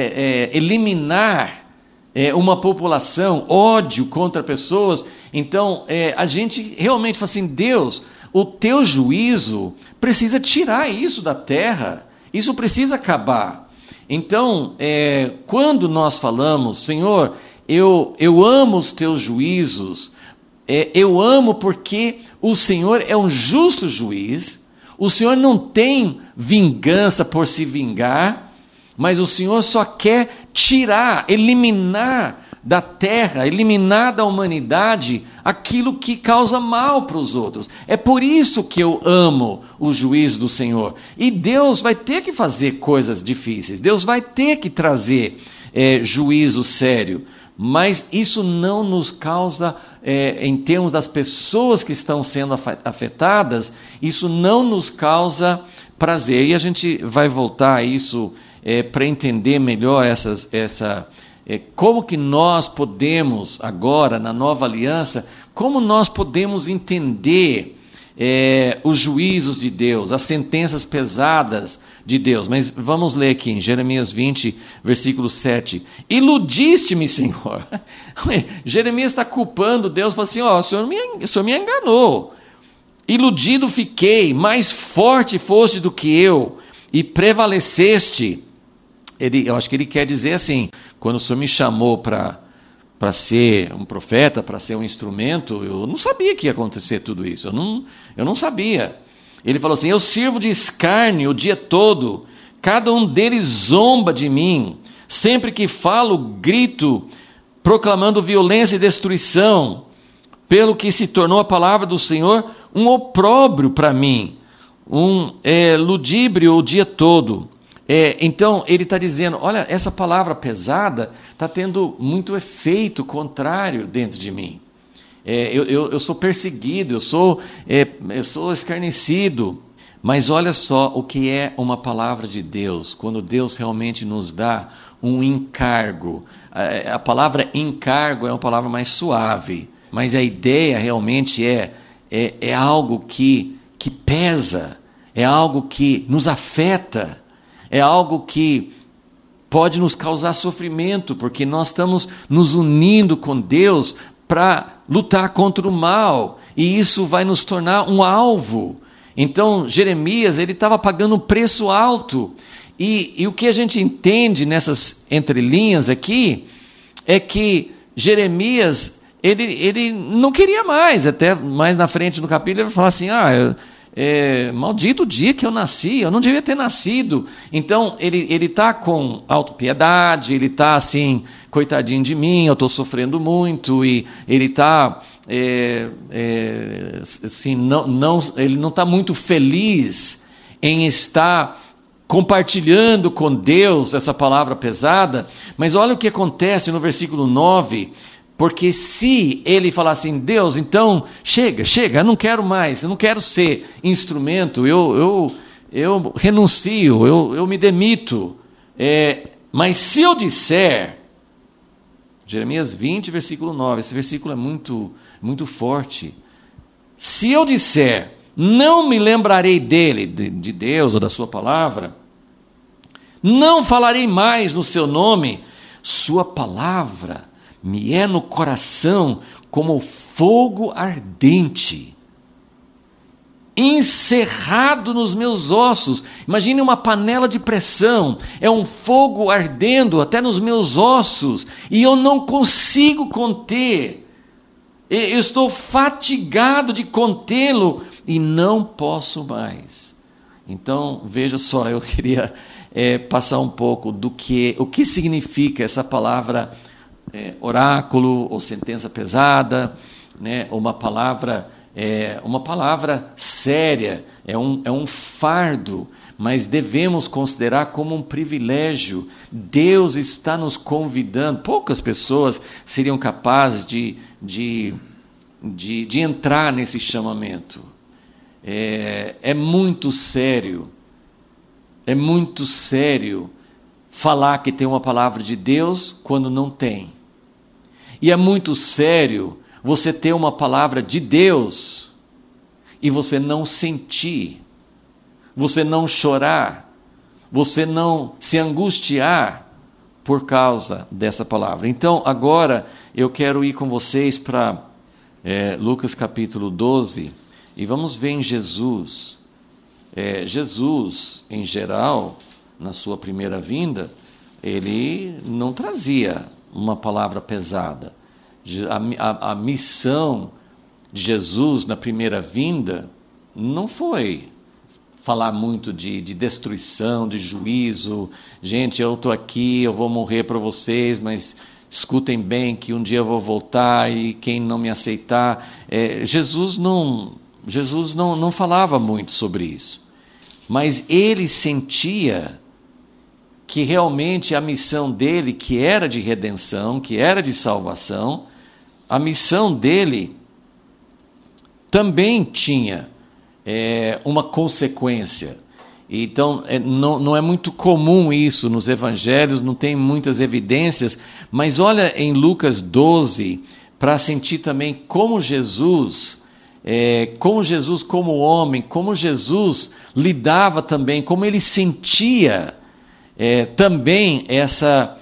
eliminar uma população, ódio contra pessoas. Então, a gente realmente fala assim: Deus, o teu juízo precisa tirar isso da terra, isso precisa acabar. Então, quando nós falamos: Senhor, eu amo os teus juízos, eu amo porque o Senhor é um justo juiz, o Senhor não tem vingança por se vingar, mas o Senhor só quer tirar, eliminar da terra, eliminar da humanidade aquilo que causa mal para os outros. É por isso que eu amo o juízo do Senhor. E Deus vai ter que fazer coisas difíceis, Deus vai ter que trazer juízo sério, mas isso não nos causa, em termos das pessoas que estão sendo afetadas, isso não nos causa prazer. E a gente vai voltar a isso para entender melhor como que nós podemos agora, na nova aliança, como nós podemos entender os juízos de Deus, as sentenças pesadas de Deus. Mas vamos ler aqui em Jeremias 20, versículo 7. Iludiste-me, Senhor. Jeremias está culpando Deus, fala assim: o Senhor me enganou. Iludido fiquei, mais forte foste do que eu, e prevaleceste. Eu acho que ele quer dizer assim: quando o Senhor me chamou para ser um profeta, para ser um instrumento, eu não sabia que ia acontecer tudo isso, eu não sabia. Ele falou assim: eu sirvo de escárnio o dia todo, cada um deles zomba de mim, sempre que falo, grito, proclamando violência e destruição, pelo que se tornou a palavra do Senhor um opróbrio para mim, ludíbrio o dia todo. Então, ele está dizendo: olha, essa palavra pesada está tendo muito efeito contrário dentro de mim. Eu sou perseguido, eu sou escarnecido. Mas olha só o que é uma palavra de Deus, quando Deus realmente nos dá um encargo. A palavra encargo é uma palavra mais suave, mas a ideia realmente é algo que pesa, é algo que nos afeta, é algo que pode nos causar sofrimento, porque nós estamos nos unindo com Deus para lutar contra o mal, e isso vai nos tornar um alvo. Então, Jeremias, ele estava pagando um preço alto, e o que a gente entende nessas entrelinhas aqui, é que Jeremias, ele não queria mais. Até mais na frente do capítulo, ele vai falar assim: maldito o dia que eu nasci, eu não devia ter nascido. Então, ele está com autopiedade, ele está assim, coitadinho de mim, eu estou sofrendo muito, e ele está, assim, ele não está muito feliz em estar compartilhando com Deus essa palavra pesada. Mas olha o que acontece no versículo 9, porque se ele falar assim, Deus, então chega, eu não quero mais, eu não quero ser instrumento, eu renuncio, eu me demito. Mas se eu disser, Jeremias 20, versículo 9, esse versículo é muito, muito forte. Se eu disser, não me lembrarei dele, de Deus ou da sua palavra, não falarei mais no seu nome, sua palavra me é no coração como fogo ardente, encerrado nos meus ossos. Imagine uma panela de pressão, é um fogo ardendo até nos meus ossos, e eu não consigo conter, eu estou fatigado de contê-lo, e não posso mais. Então, veja só, eu queria passar um pouco o que significa essa palavra oráculo ou sentença pesada, né? Uma palavra séria, é um fardo, mas devemos considerar como um privilégio. Deus está nos convidando. Poucas pessoas seriam capazes de entrar nesse chamamento. É muito sério falar que tem uma palavra de Deus quando não tem. E é muito sério você ter uma palavra de Deus e você não sentir, você não chorar, você não se angustiar por causa dessa palavra. Então, agora eu quero ir com vocês para Lucas capítulo 12, e vamos ver em Jesus. Jesus, em geral, na sua primeira vinda, ele não trazia uma palavra pesada. A missão de Jesus na primeira vinda não foi falar muito de destruição, de juízo. Gente, eu estou aqui, eu vou morrer para vocês, mas escutem bem que um dia eu vou voltar e quem não me aceitar... Jesus não falava muito sobre isso. Mas ele sentia que realmente a missão dele, que era de redenção, que era de salvação, a missão dele também tinha uma consequência. Então, não é muito comum isso nos evangelhos, não tem muitas evidências, mas olha em Lucas 12, para sentir também como Jesus como homem, como Jesus lidava também, como ele sentia também essa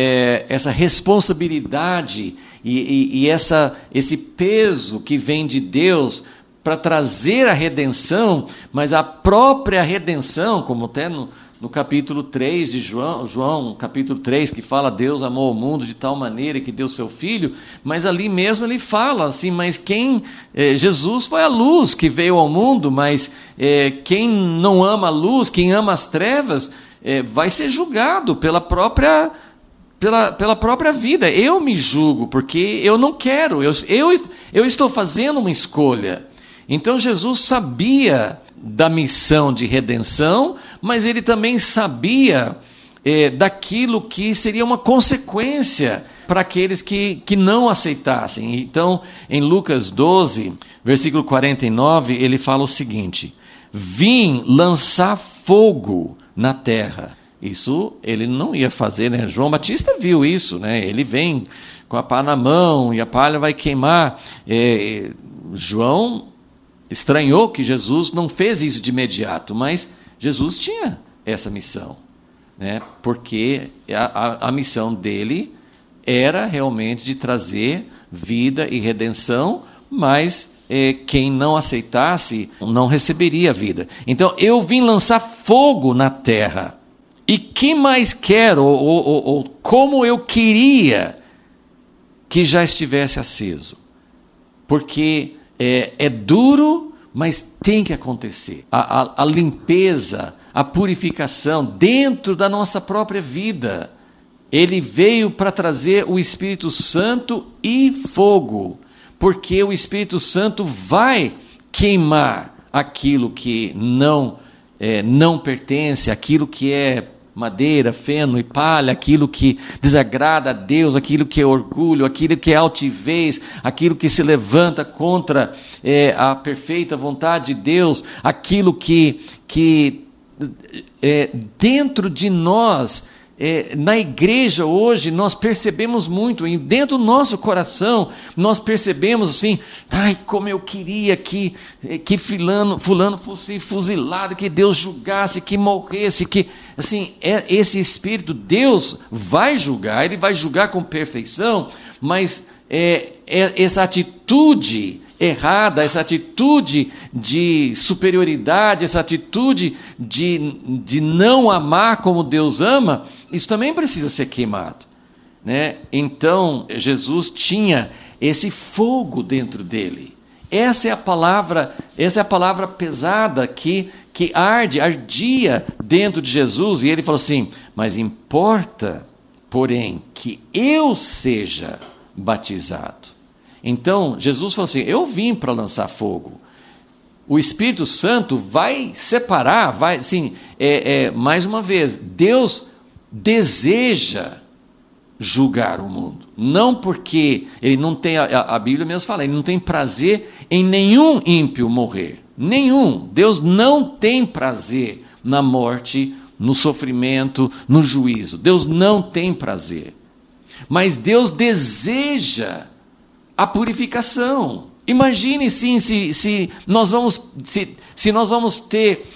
responsabilidade e esse peso que vem de Deus para trazer a redenção, mas a própria redenção, como até no capítulo 3 de João, capítulo 3, que fala Deus amou o mundo de tal maneira que deu seu Filho, mas ali mesmo ele fala assim, mas Jesus foi a luz que veio ao mundo, mas quem não ama a luz, quem ama as trevas, vai ser julgado pela própria vida. Eu me julgo, porque eu não quero, eu estou fazendo uma escolha. Então Jesus sabia da missão de redenção, mas ele também sabia daquilo que seria uma consequência para aqueles que não aceitassem. Então, em Lucas 12, versículo 49, ele fala o seguinte: vim lançar fogo na terra. Isso ele não ia fazer, né? João Batista viu isso, né? Ele vem com a pá na mão e a palha vai queimar. João estranhou que Jesus não fez isso de imediato, mas Jesus tinha essa missão, né? Porque a missão dele era realmente de trazer vida e redenção, mas quem não aceitasse não receberia a vida. Então, eu vim lançar fogo na terra. E que mais quero, ou como eu queria que já estivesse aceso. Porque é duro, mas tem que acontecer. A limpeza, a purificação dentro da nossa própria vida. Ele veio para trazer o Espírito Santo e fogo, porque o Espírito Santo vai queimar aquilo que não pertence, aquilo que é madeira, feno e palha, aquilo que desagrada a Deus, aquilo que é orgulho, aquilo que é altivez, aquilo que se levanta contra a perfeita vontade de Deus, aquilo que dentro de nós, na igreja hoje, nós percebemos muito, e dentro do nosso coração, nós percebemos assim, ai, como eu queria que fulano fosse fuzilado, que Deus julgasse, que morresse, que, assim, esse Espírito, Deus vai julgar, Ele vai julgar com perfeição, mas essa atitude errada, essa atitude de superioridade, essa atitude de não amar como Deus ama, isso também precisa ser queimado, né? Então, Jesus tinha esse fogo dentro dele. Essa é a palavra pesada que ardia dentro de Jesus, e ele falou assim: mas importa, porém, que eu seja batizado. Então, Jesus falou assim: eu vim para lançar fogo. O Espírito Santo vai separar, mais uma vez, Deus deseja julgar o mundo. Não porque ele não tem, a Bíblia mesmo fala, ele não tem prazer em nenhum ímpio morrer. Nenhum. Deus não tem prazer na morte, no sofrimento, no juízo. Deus não tem prazer. Mas Deus deseja a purificação. Imagine sim, se nós vamos ter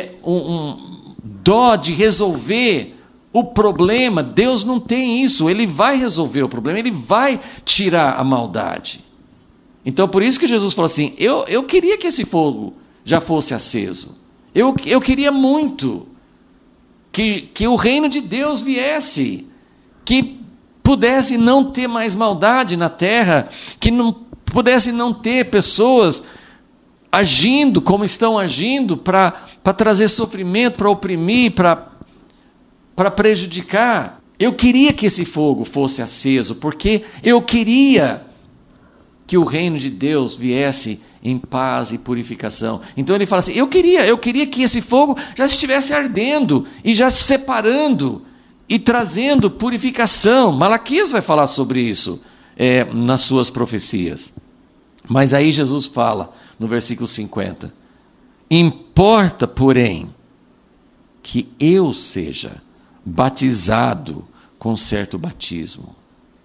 dó de resolver o problema. Deus não tem isso. Ele vai resolver o problema, Ele vai tirar a maldade. Então, por isso que Jesus falou assim: eu queria que esse fogo já fosse aceso. Eu queria muito que o reino de Deus viesse, que pudesse não ter mais maldade na terra, que não pudesse não ter pessoas agindo como estão agindo para trazer sofrimento, para oprimir, para prejudicar. Eu queria que esse fogo fosse aceso, porque eu queria que o reino de Deus viesse em paz e purificação. Então ele fala assim: eu queria que esse fogo já estivesse ardendo e já se separando e trazendo purificação. Malaquias vai falar sobre isso nas suas profecias. Mas aí Jesus fala no versículo 50: importa, porém, que eu seja batizado com certo batismo.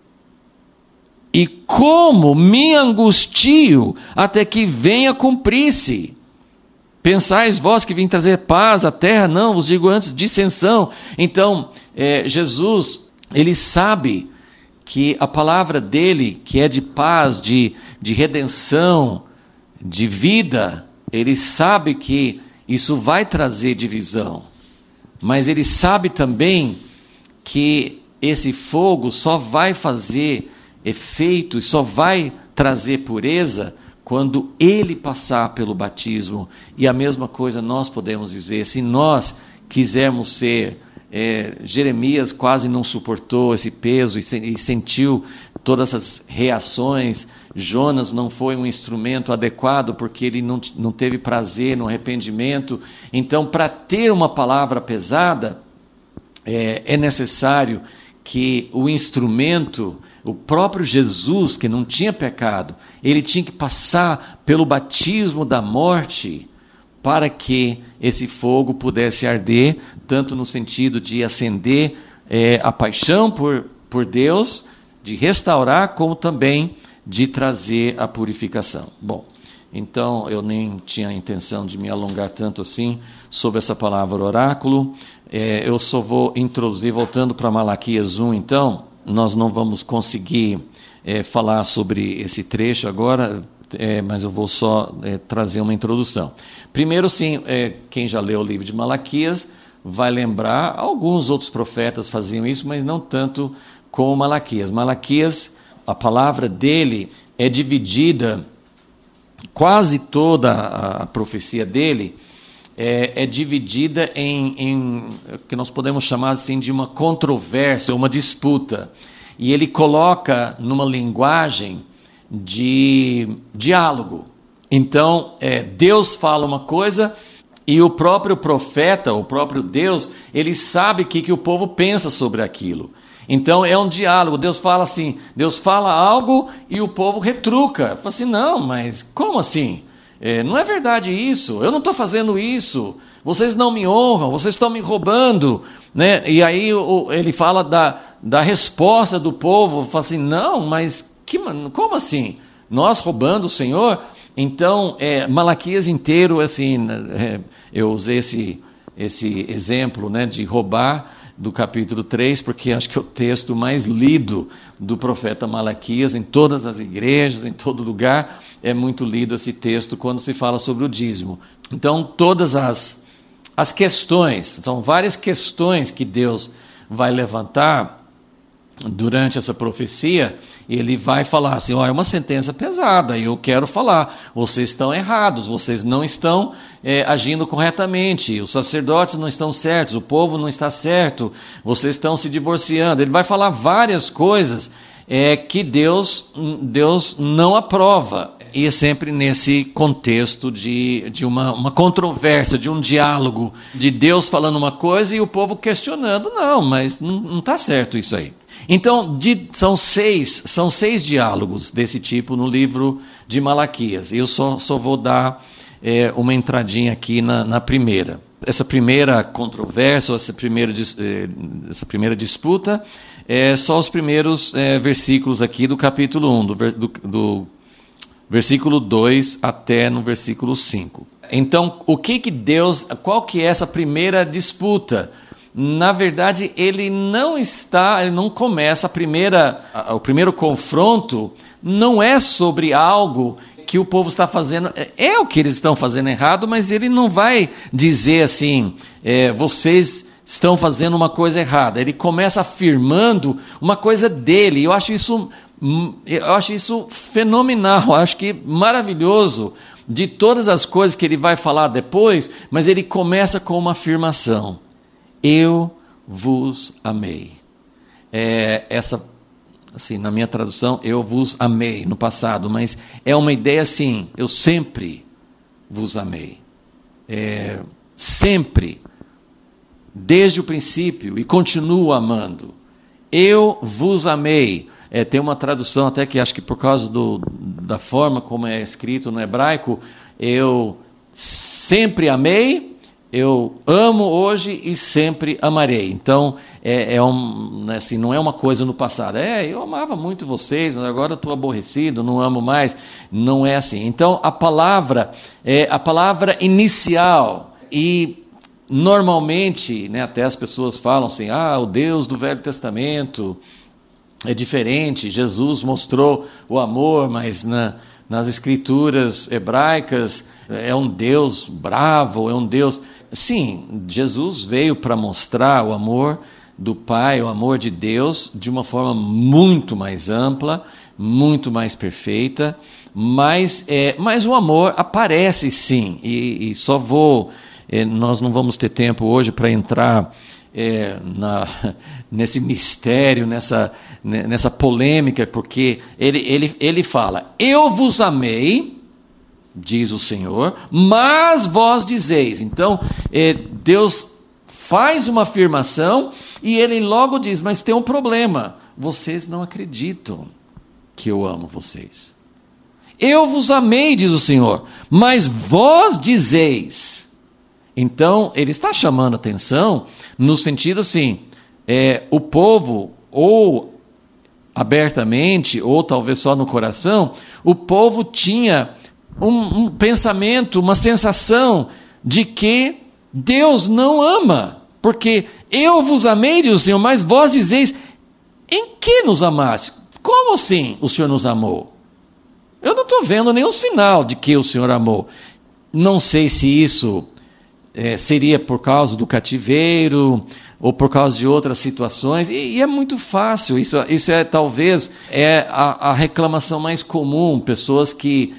E como me angustio até que venha cumprir-se. Pensais vós que vim trazer paz à terra? Não, vos digo antes, dissensão. Então, Jesus, ele sabe que a palavra dele, que é de paz, de redenção, de vida, ele sabe que isso vai trazer divisão. Mas ele sabe também que esse fogo só vai fazer efeito, só vai trazer pureza quando ele passar pelo batismo. E a mesma coisa nós podemos dizer, se nós quisermos ser... Jeremias quase não suportou esse peso e sentiu todas essas reações. Jonas não foi um instrumento adequado porque ele não teve prazer no arrependimento. Então, para ter uma palavra pesada, é necessário que o instrumento, o próprio Jesus, que não tinha pecado, ele tinha que passar pelo batismo da morte para que esse fogo pudesse arder, tanto no sentido de acender a paixão por Deus, de restaurar, como também de trazer a purificação. Bom, então eu nem tinha a intenção de me alongar tanto assim sobre essa palavra oráculo. Eu só vou introduzir, voltando para Malaquias 1, então, nós não vamos conseguir falar sobre esse trecho agora, mas eu vou só trazer uma introdução. Primeiro, sim, quem já leu o livro de Malaquias vai lembrar, alguns outros profetas faziam isso, mas não tanto como Malaquias. Malaquias, a palavra dele é dividida quase toda a profecia dele é dividida em que nós podemos chamar assim de uma controvérsia, uma disputa. E ele coloca numa linguagem de diálogo. Então, Deus fala uma coisa e o próprio profeta, o próprio Deus, ele sabe o que o povo pensa sobre aquilo. Então, é um diálogo. Deus fala assim, Deus fala algo e o povo retruca. Fala assim, não, mas como assim? Não é verdade isso, eu não estou fazendo isso, vocês não me honram, vocês estão me roubando, né? E aí ele fala da resposta do povo, fala assim, não, mas como assim? Nós roubando o Senhor? Então, Malaquias inteiro, assim, eu usei esse exemplo, né, de roubar do capítulo 3, porque acho que é o texto mais lido do profeta Malaquias, em todas as igrejas, em todo lugar, é muito lido esse texto quando se fala sobre o dízimo. Então, todas as questões, são várias questões que Deus vai levantar durante essa profecia, ele vai falar assim, é uma sentença pesada, eu quero falar, vocês estão errados, vocês não estão agindo corretamente, os sacerdotes não estão certos, o povo não está certo, vocês estão se divorciando. Ele vai falar várias coisas que Deus não aprova. E é sempre nesse contexto de uma controvérsia, de um diálogo, de Deus falando uma coisa e o povo questionando, não, mas não está certo isso aí. Então, são seis diálogos desse tipo no livro de Malaquias. Eu só vou dar uma entradinha aqui na primeira. Essa primeira controvérsia, essa primeira disputa, só os primeiros versículos aqui do capítulo 1, do versículo 2 até no versículo 5. Então, qual que é essa primeira disputa? Na verdade, ele não começa o primeiro confronto não é sobre algo que o povo está fazendo, é o que eles estão fazendo errado, mas ele não vai dizer assim, vocês estão fazendo uma coisa errada. Ele começa afirmando uma coisa dele. Eu acho isso fenomenal, eu acho que maravilhoso, de todas as coisas que ele vai falar depois, mas ele começa com uma afirmação: eu vos amei. Assim, na minha tradução, eu vos amei no passado, mas é uma ideia assim, eu sempre vos amei. Sempre, desde o princípio, e continuo amando. Eu vos amei. Tem uma tradução até que acho que por causa da forma como é escrito no hebraico, eu sempre amei, eu amo hoje e sempre amarei. Então, assim, não é uma coisa no passado. Eu amava muito vocês, mas agora estou aborrecido, não amo mais. Não é assim. Então, a palavra é a palavra inicial. E, normalmente, né, até as pessoas falam assim, o Deus do Velho Testamento é diferente. Jesus mostrou o amor, mas nas escrituras hebraicas é um Deus bravo, é um Deus... Sim, Jesus veio para mostrar o amor do Pai, o amor de Deus, de uma forma muito mais ampla, muito mais perfeita, mas o amor aparece sim, e só nós não vamos ter tempo hoje para entrar nesse mistério, nessa polêmica, porque ele fala, eu vos amei, diz o Senhor, mas vós dizeis. Então, Deus faz uma afirmação e ele logo diz, mas tem um problema, vocês não acreditam que eu amo vocês. Eu vos amei, diz o Senhor, mas vós dizeis. Então, ele está chamando atenção no sentido assim, o povo, ou abertamente, ou talvez só no coração, o povo tinha um pensamento, uma sensação de que Deus não ama, porque eu vos amei, diz o Senhor, mas vós dizeis, em que nos amaste? Como assim o Senhor nos amou? Eu não estou vendo nenhum sinal de que o Senhor amou. Não sei se isso seria por causa do cativeiro ou por causa de outras situações, e é muito fácil, isso talvez a reclamação mais comum, pessoas que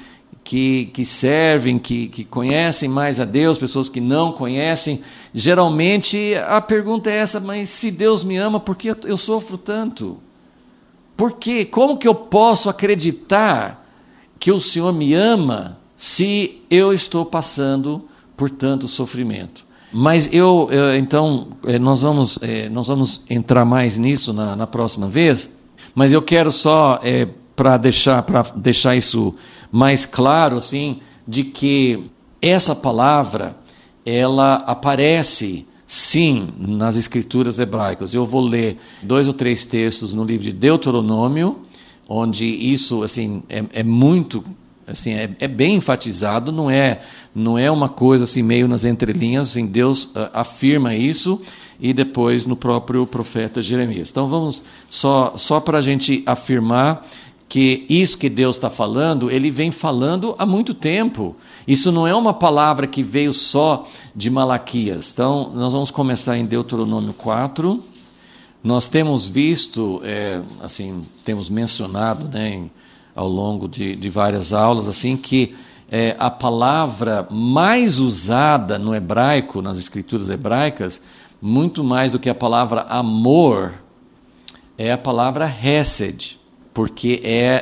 que servem, que conhecem mais a Deus, pessoas que não conhecem, geralmente a pergunta é essa: mas se Deus me ama, por que eu sofro tanto? Por quê? Como que eu posso acreditar que o Senhor me ama se eu estou passando por tanto sofrimento? Mas então, nós vamos entrar mais nisso na próxima vez, mas eu quero só, para deixar isso mais claro, assim, de que essa palavra, ela aparece, sim, nas escrituras hebraicas. Eu vou ler 2 ou 3 textos no livro de Deuteronômio, onde isso, assim, é muito, assim, é bem enfatizado, não é uma coisa assim meio nas entrelinhas, assim, Deus afirma isso, e depois no próprio profeta Jeremias. Então vamos só para a gente afirmar que isso que Deus está falando, Ele vem falando há muito tempo. Isso não é uma palavra que veio só de Malaquias. Então, nós vamos começar em Deuteronômio 4. Nós temos visto, assim, temos mencionado, né, ao longo de várias aulas, assim, que a palavra mais usada no hebraico, nas escrituras hebraicas, muito mais do que a palavra amor, é a palavra hesed, porque é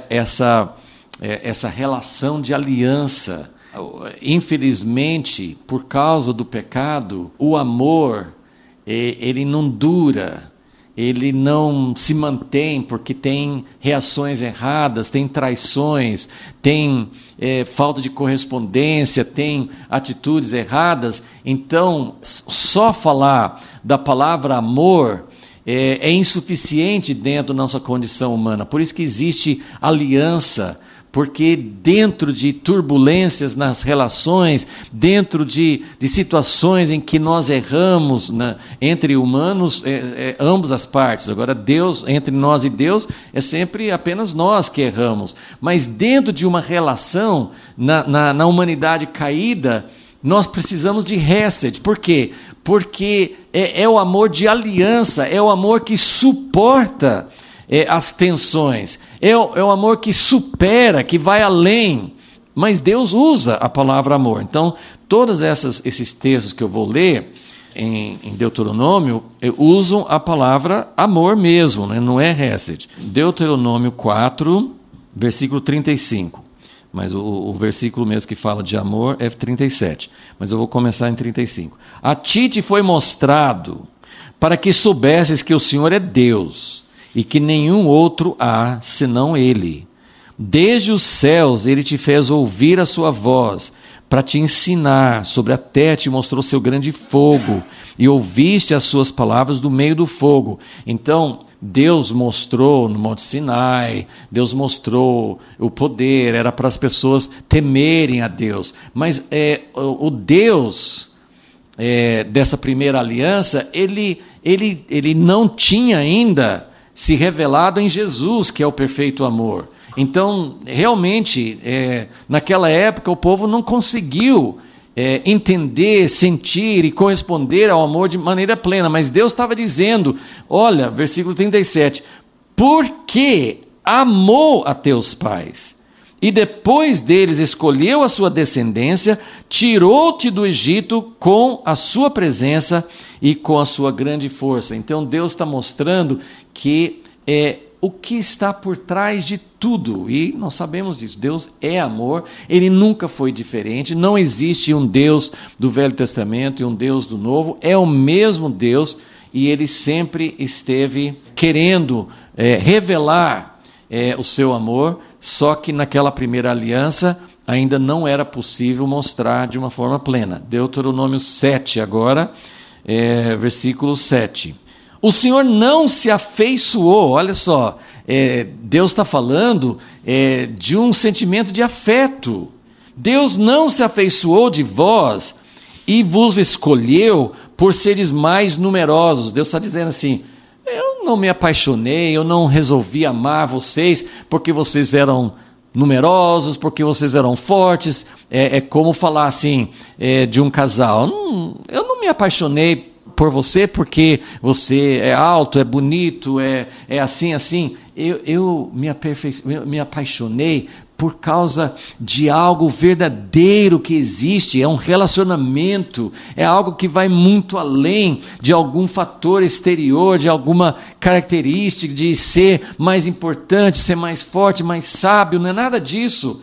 essa relação de aliança. Infelizmente, por causa do pecado, o amor, ele não dura, ele não se mantém, porque tem reações erradas, tem traições, tem falta de correspondência, tem atitudes erradas. Então, só falar da palavra amor é insuficiente dentro da nossa condição humana. Por isso que existe aliança, porque dentro de turbulências nas relações, dentro de situações em que nós erramos, né, entre humanos, ambas as partes. Agora, Deus, entre nós e Deus, é sempre apenas nós que erramos. Mas dentro de uma relação, na humanidade caída, nós precisamos de hesed. Por quê? Porque é o amor de aliança, é o amor que suporta as tensões, é o amor que supera, que vai além. Mas Deus usa a palavra amor. Então, todos esses textos que eu vou ler em Deuteronômio usam a palavra amor mesmo, né? Não é hesed. Deuteronômio 4, versículo 35. Mas o versículo mesmo que fala de amor é 37. Mas eu vou começar em 35. A ti te foi mostrado para que soubesses que o Senhor é Deus e que nenhum outro há senão Ele. Desde os céus Ele te fez ouvir a sua voz para te ensinar. Sobre a terra te mostrou seu grande fogo e ouviste as suas palavras do meio do fogo. Então, Deus mostrou no Monte Sinai, Deus mostrou o poder, era para as pessoas temerem a Deus. Mas o Deus dessa primeira aliança, ele não tinha ainda se revelado em Jesus, que é o perfeito amor. Então, realmente, naquela época, o povo não conseguiu entender, sentir e corresponder ao amor de maneira plena. Mas Deus estava dizendo, olha, versículo 37, porque amou a teus pais, e depois deles escolheu a sua descendência, tirou-te do Egito com a sua presença e com a sua grande força. Então Deus está mostrando que o que está por trás de tudo, e nós sabemos disso, Deus é amor, Ele nunca foi diferente, não existe um Deus do Velho Testamento e um Deus do Novo, é o mesmo Deus, e Ele sempre esteve querendo revelar o seu amor, só que naquela primeira aliança ainda não era possível mostrar de uma forma plena. Deuteronômio 7 agora, versículo 7. O Senhor não se afeiçoou, olha só, Deus está falando de um sentimento de afeto. Deus não se afeiçoou de vós e vos escolheu por seres mais numerosos. Deus está dizendo assim, eu não me apaixonei, eu não resolvi amar vocês porque vocês eram numerosos, porque vocês eram fortes. É como falar assim de um casal, eu não me apaixonei por você porque você é alto, é bonito, é assim. Eu me apaixonei por causa de algo verdadeiro que existe, é um relacionamento, é algo que vai muito além de algum fator exterior, de alguma característica de ser mais importante, ser mais forte, mais sábio, não é nada disso.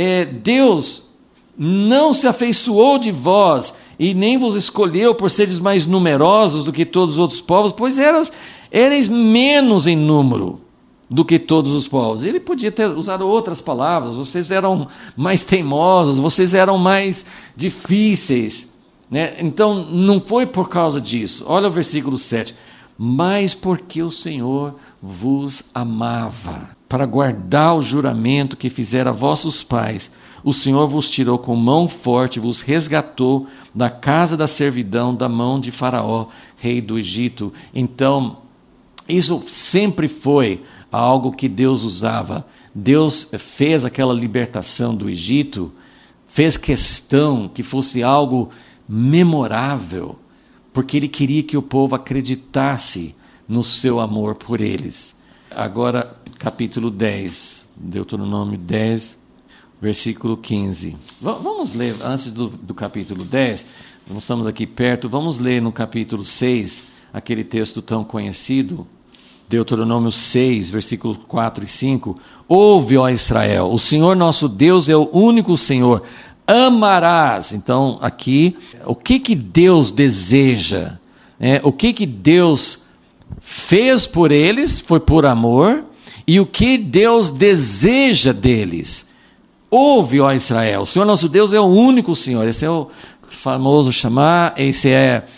Deus não se afeiçoou de vós e nem vos escolheu por seres mais numerosos do que todos os outros povos, pois erais menos em número do que todos os povos. Ele podia ter usado outras palavras, vocês eram mais teimosos, vocês eram mais difíceis, né? Então, não foi por causa disso. Olha o versículo 7. Mas porque o Senhor vos amava, para guardar o juramento que fizera a vossos pais, o Senhor vos tirou com mão forte, vos resgatou da casa da servidão, da mão de Faraó, rei do Egito. Então, isso sempre foi algo que Deus usava. Deus fez aquela libertação do Egito, fez questão que fosse algo memorável, porque Ele queria que o povo acreditasse no seu amor por eles. Agora, capítulo 10, Deuteronômio 10, versículo 15. Vamos ler, antes do capítulo 10, nós estamos aqui perto, vamos ler no capítulo 6, aquele texto tão conhecido, Deuteronômio 6, versículos 4 e 5. Ouve, ó Israel, o Senhor nosso Deus é o único Senhor. Amarás. Então, aqui, o que Deus deseja? O que Deus fez por eles foi por amor, e o que Deus deseja deles. Ouve, ó Israel, o Senhor nosso Deus é o único Senhor. Esse é o famoso chamar, esse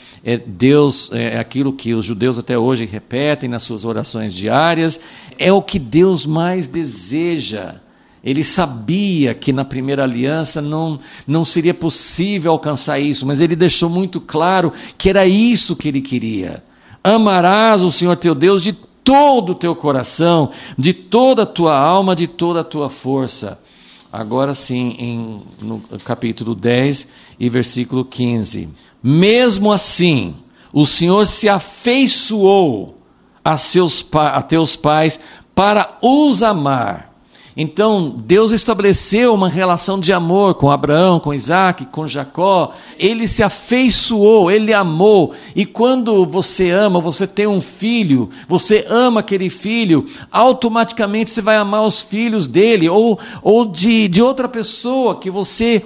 Deus, é aquilo que os judeus até hoje repetem nas suas orações diárias, é o que Deus mais deseja. Ele sabia que na primeira aliança não seria possível alcançar isso, mas ele deixou muito claro que era isso que ele queria. Amarás o Senhor teu Deus de todo o teu coração, de toda a tua alma, de toda a tua força. Agora sim, no capítulo 10 e versículo 15. Mesmo assim, o Senhor se afeiçoou a teus pais para os amar. Então, Deus estabeleceu uma relação de amor com Abraão, com Isaac, com Jacó. Ele se afeiçoou, ele amou. E quando você ama, você tem um filho, você ama aquele filho, automaticamente você vai amar os filhos dele, ou de outra pessoa que você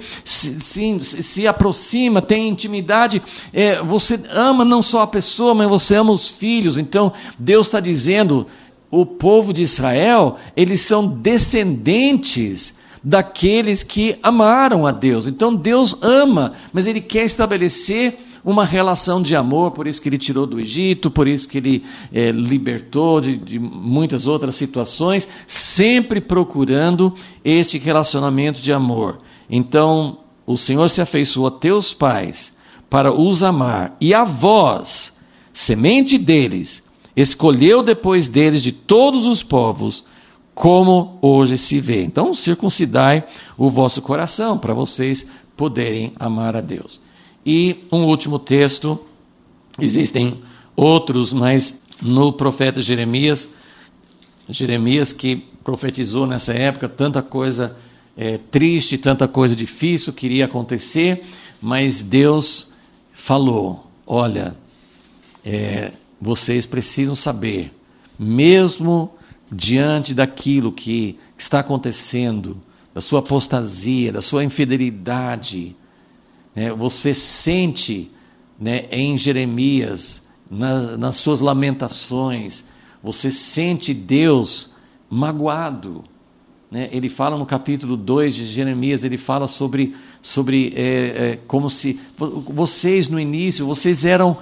se aproxima, tem intimidade. Você ama não só a pessoa, mas você ama os filhos. Então, Deus está dizendo, o povo de Israel, eles são descendentes daqueles que amaram a Deus. Então Deus ama, mas Ele quer estabelecer uma relação de amor, por isso que Ele tirou do Egito, por isso que Ele libertou de muitas outras situações, sempre procurando este relacionamento de amor. Então, o Senhor se afeiçoou a teus pais para os amar, e a vós, semente deles, escolheu depois deles de todos os povos, como hoje se vê. Então, circuncidai o vosso coração, para vocês poderem amar a Deus. E um último texto, existem outros, mas no profeta Jeremias que profetizou nessa época, tanta coisa triste, tanta coisa difícil que iria acontecer, mas Deus falou, olha, vocês precisam saber, mesmo diante daquilo que está acontecendo, da sua apostasia, da sua infidelidade, você sente, em Jeremias, nas suas lamentações, você sente Deus magoado. Ele fala no capítulo 2 de Jeremias, ele fala sobre como se vocês no início, vocês eram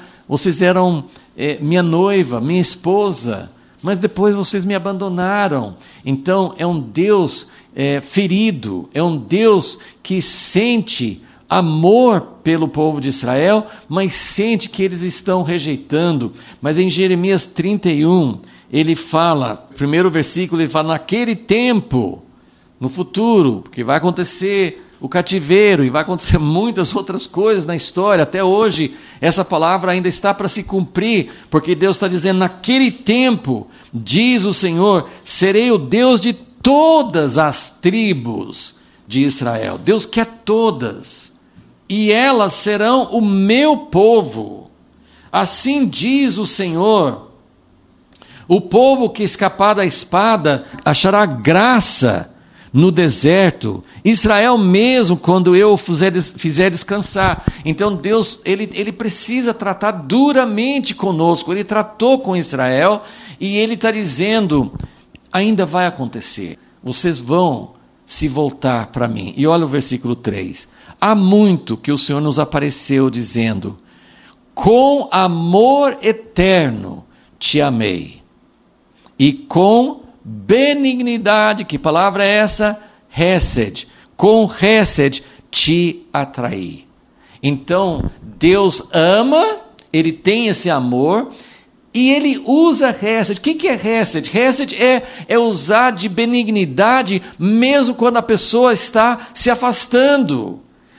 minha noiva, minha esposa, mas depois vocês me abandonaram. Então é um Deus ferido, é um Deus que sente amor pelo povo de Israel, mas sente que eles estão rejeitando. Mas em Jeremias 31, ele fala, primeiro versículo, ele fala, naquele tempo, no futuro, porque vai acontecer o cativeiro, e vai acontecer muitas outras coisas na história, até hoje, essa palavra ainda está para se cumprir, porque Deus está dizendo, naquele tempo, diz o Senhor, serei o Deus de todas as tribos de Israel. Deus quer todas. E elas serão o meu povo. Assim diz o Senhor. O povo que escapar da espada achará graça no deserto. Israel mesmo, quando eu o fizer descansar. Então Deus, ele precisa tratar duramente conosco. Ele tratou com Israel e ele está dizendo, ainda vai acontecer. Vocês vão se voltar para mim. E olha o versículo 3. Há muito que o Senhor nos apareceu dizendo, com amor eterno te amei, e com benignidade, que palavra é essa? Hesed. Com Hesed te atraí. Então, Deus ama, Ele tem esse amor, e Ele usa Hesed. O que é Hesed? Hesed é usar de benignidade, mesmo quando a pessoa está se afastando.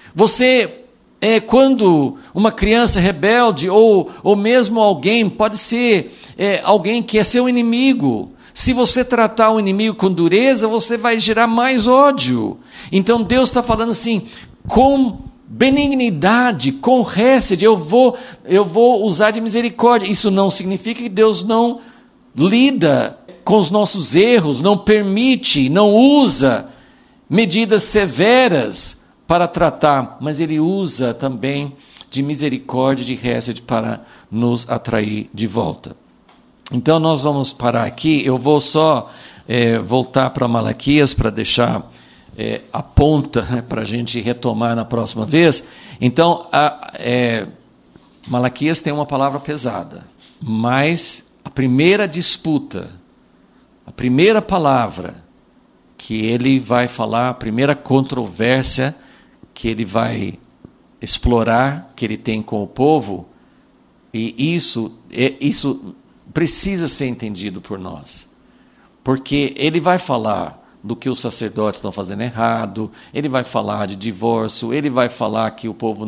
Quando uma criança rebelde, ou mesmo alguém, pode ser alguém que é seu inimigo, se você tratar o inimigo com dureza, você vai gerar mais ódio. Então Deus está falando assim, com benignidade, com Hesed, eu vou usar de misericórdia. Isso não significa que Deus não lida com os nossos erros, não permite, não usa medidas severas para tratar, mas Ele usa também de misericórdia, de Hesed, para nos atrair de volta. Então nós vamos parar aqui, eu vou só voltar para Malaquias para deixar a ponta, para a gente retomar na próxima vez. Então, Malaquias tem uma palavra pesada, mas a primeira disputa, a primeira palavra que ele vai falar, a primeira controvérsia que ele vai explorar, que ele tem com o povo, e isso precisa ser entendido por nós, porque ele vai falar do que os sacerdotes estão fazendo errado, ele vai falar de divórcio, ele vai falar que o povo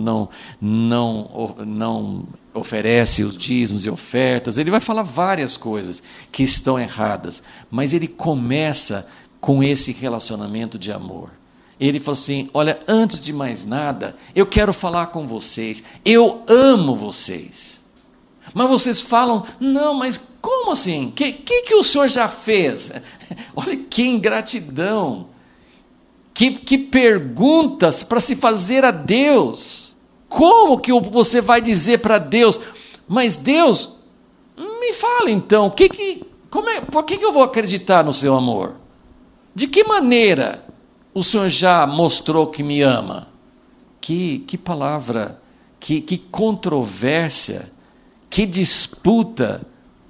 não oferece os dízimos e ofertas, ele vai falar várias coisas que estão erradas, mas ele começa com esse relacionamento de amor. Ele falou assim, olha, antes de mais nada, eu quero falar com vocês, eu amo vocês. Mas vocês falam, não, mas como assim? Que o Senhor já fez? Olha que ingratidão, que perguntas para se fazer a Deus. Como que você vai dizer para Deus, mas Deus, me fala então, por que eu vou acreditar no seu amor? De que maneira o Senhor já mostrou que me ama? Que palavra, que controvérsia, que disputa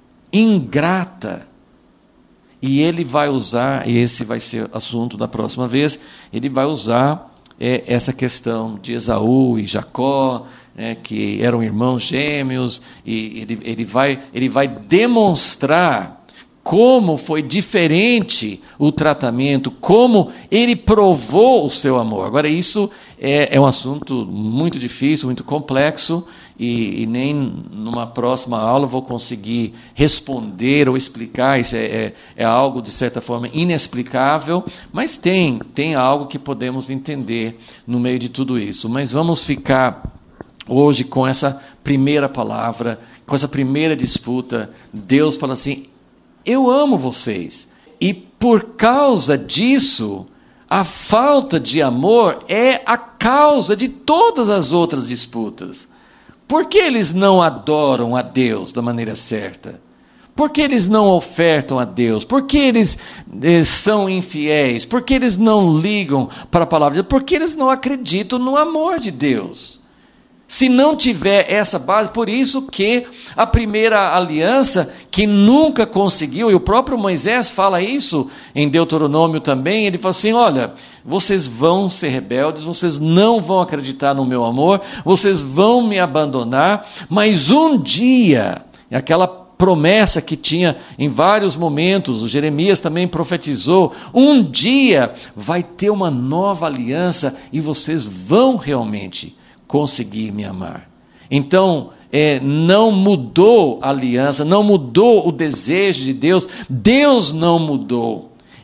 ingrata. E ele vai usar, e esse vai ser o assunto da próxima vez, ele vai usar essa questão de Esaú e Jacó, que eram irmãos gêmeos, e ele vai demonstrar como foi diferente o tratamento, como ele provou o seu amor. Agora, isso é um assunto muito difícil, muito complexo, e nem numa próxima aula vou conseguir responder ou explicar. Isso é algo, de certa forma, inexplicável, mas tem algo que podemos entender no meio de tudo isso. Mas vamos ficar hoje com essa primeira palavra, com essa primeira disputa. Deus fala assim, eu amo vocês, e por causa disso, a falta de amor é a causa de todas as outras disputas. Por que eles não adoram a Deus da maneira certa? Por que eles não ofertam a Deus? Por que eles são infiéis? Por que eles não ligam para a palavra de Deus? Por que eles não acreditam no amor de Deus? Se não tiver essa base, por isso que a primeira aliança, que nunca conseguiu, e o próprio Moisés fala isso em Deuteronômio também, ele fala assim, olha, vocês vão ser rebeldes, vocês não vão acreditar no meu amor, vocês vão me abandonar, mas um dia, aquela promessa que tinha em vários momentos, o Jeremias também profetizou, um dia vai ter uma nova aliança e vocês vão realmente conseguir me amar. Então, não mudou a aliança, não mudou o desejo de Deus, Deus não mudou.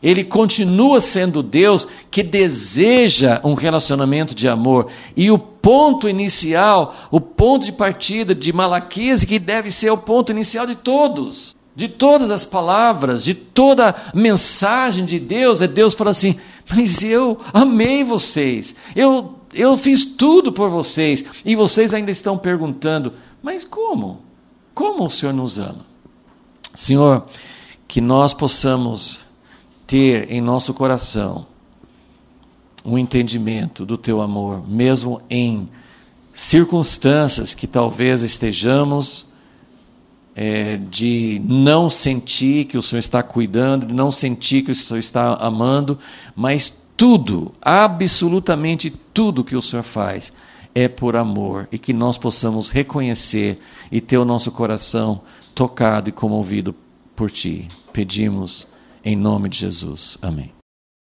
Ele continua sendo Deus que deseja um relacionamento de amor. E o ponto inicial, o ponto de partida de Malaquias, que deve ser o ponto inicial de todos, de todas as palavras, de toda a mensagem de Deus, é Deus falando assim: mas eu amei vocês, eu fiz tudo por vocês, e vocês ainda estão perguntando, mas como? Como o Senhor nos ama? Senhor, que nós possamos ter em nosso coração um entendimento do Teu amor, mesmo em circunstâncias que talvez estejamos de não sentir que o Senhor está cuidando, de não sentir que o Senhor está amando, mas tudo, absolutamente tudo que o Senhor faz é por amor, e que nós possamos reconhecer e ter o nosso coração tocado e comovido por Ti. Pedimos em nome de Jesus. Amém.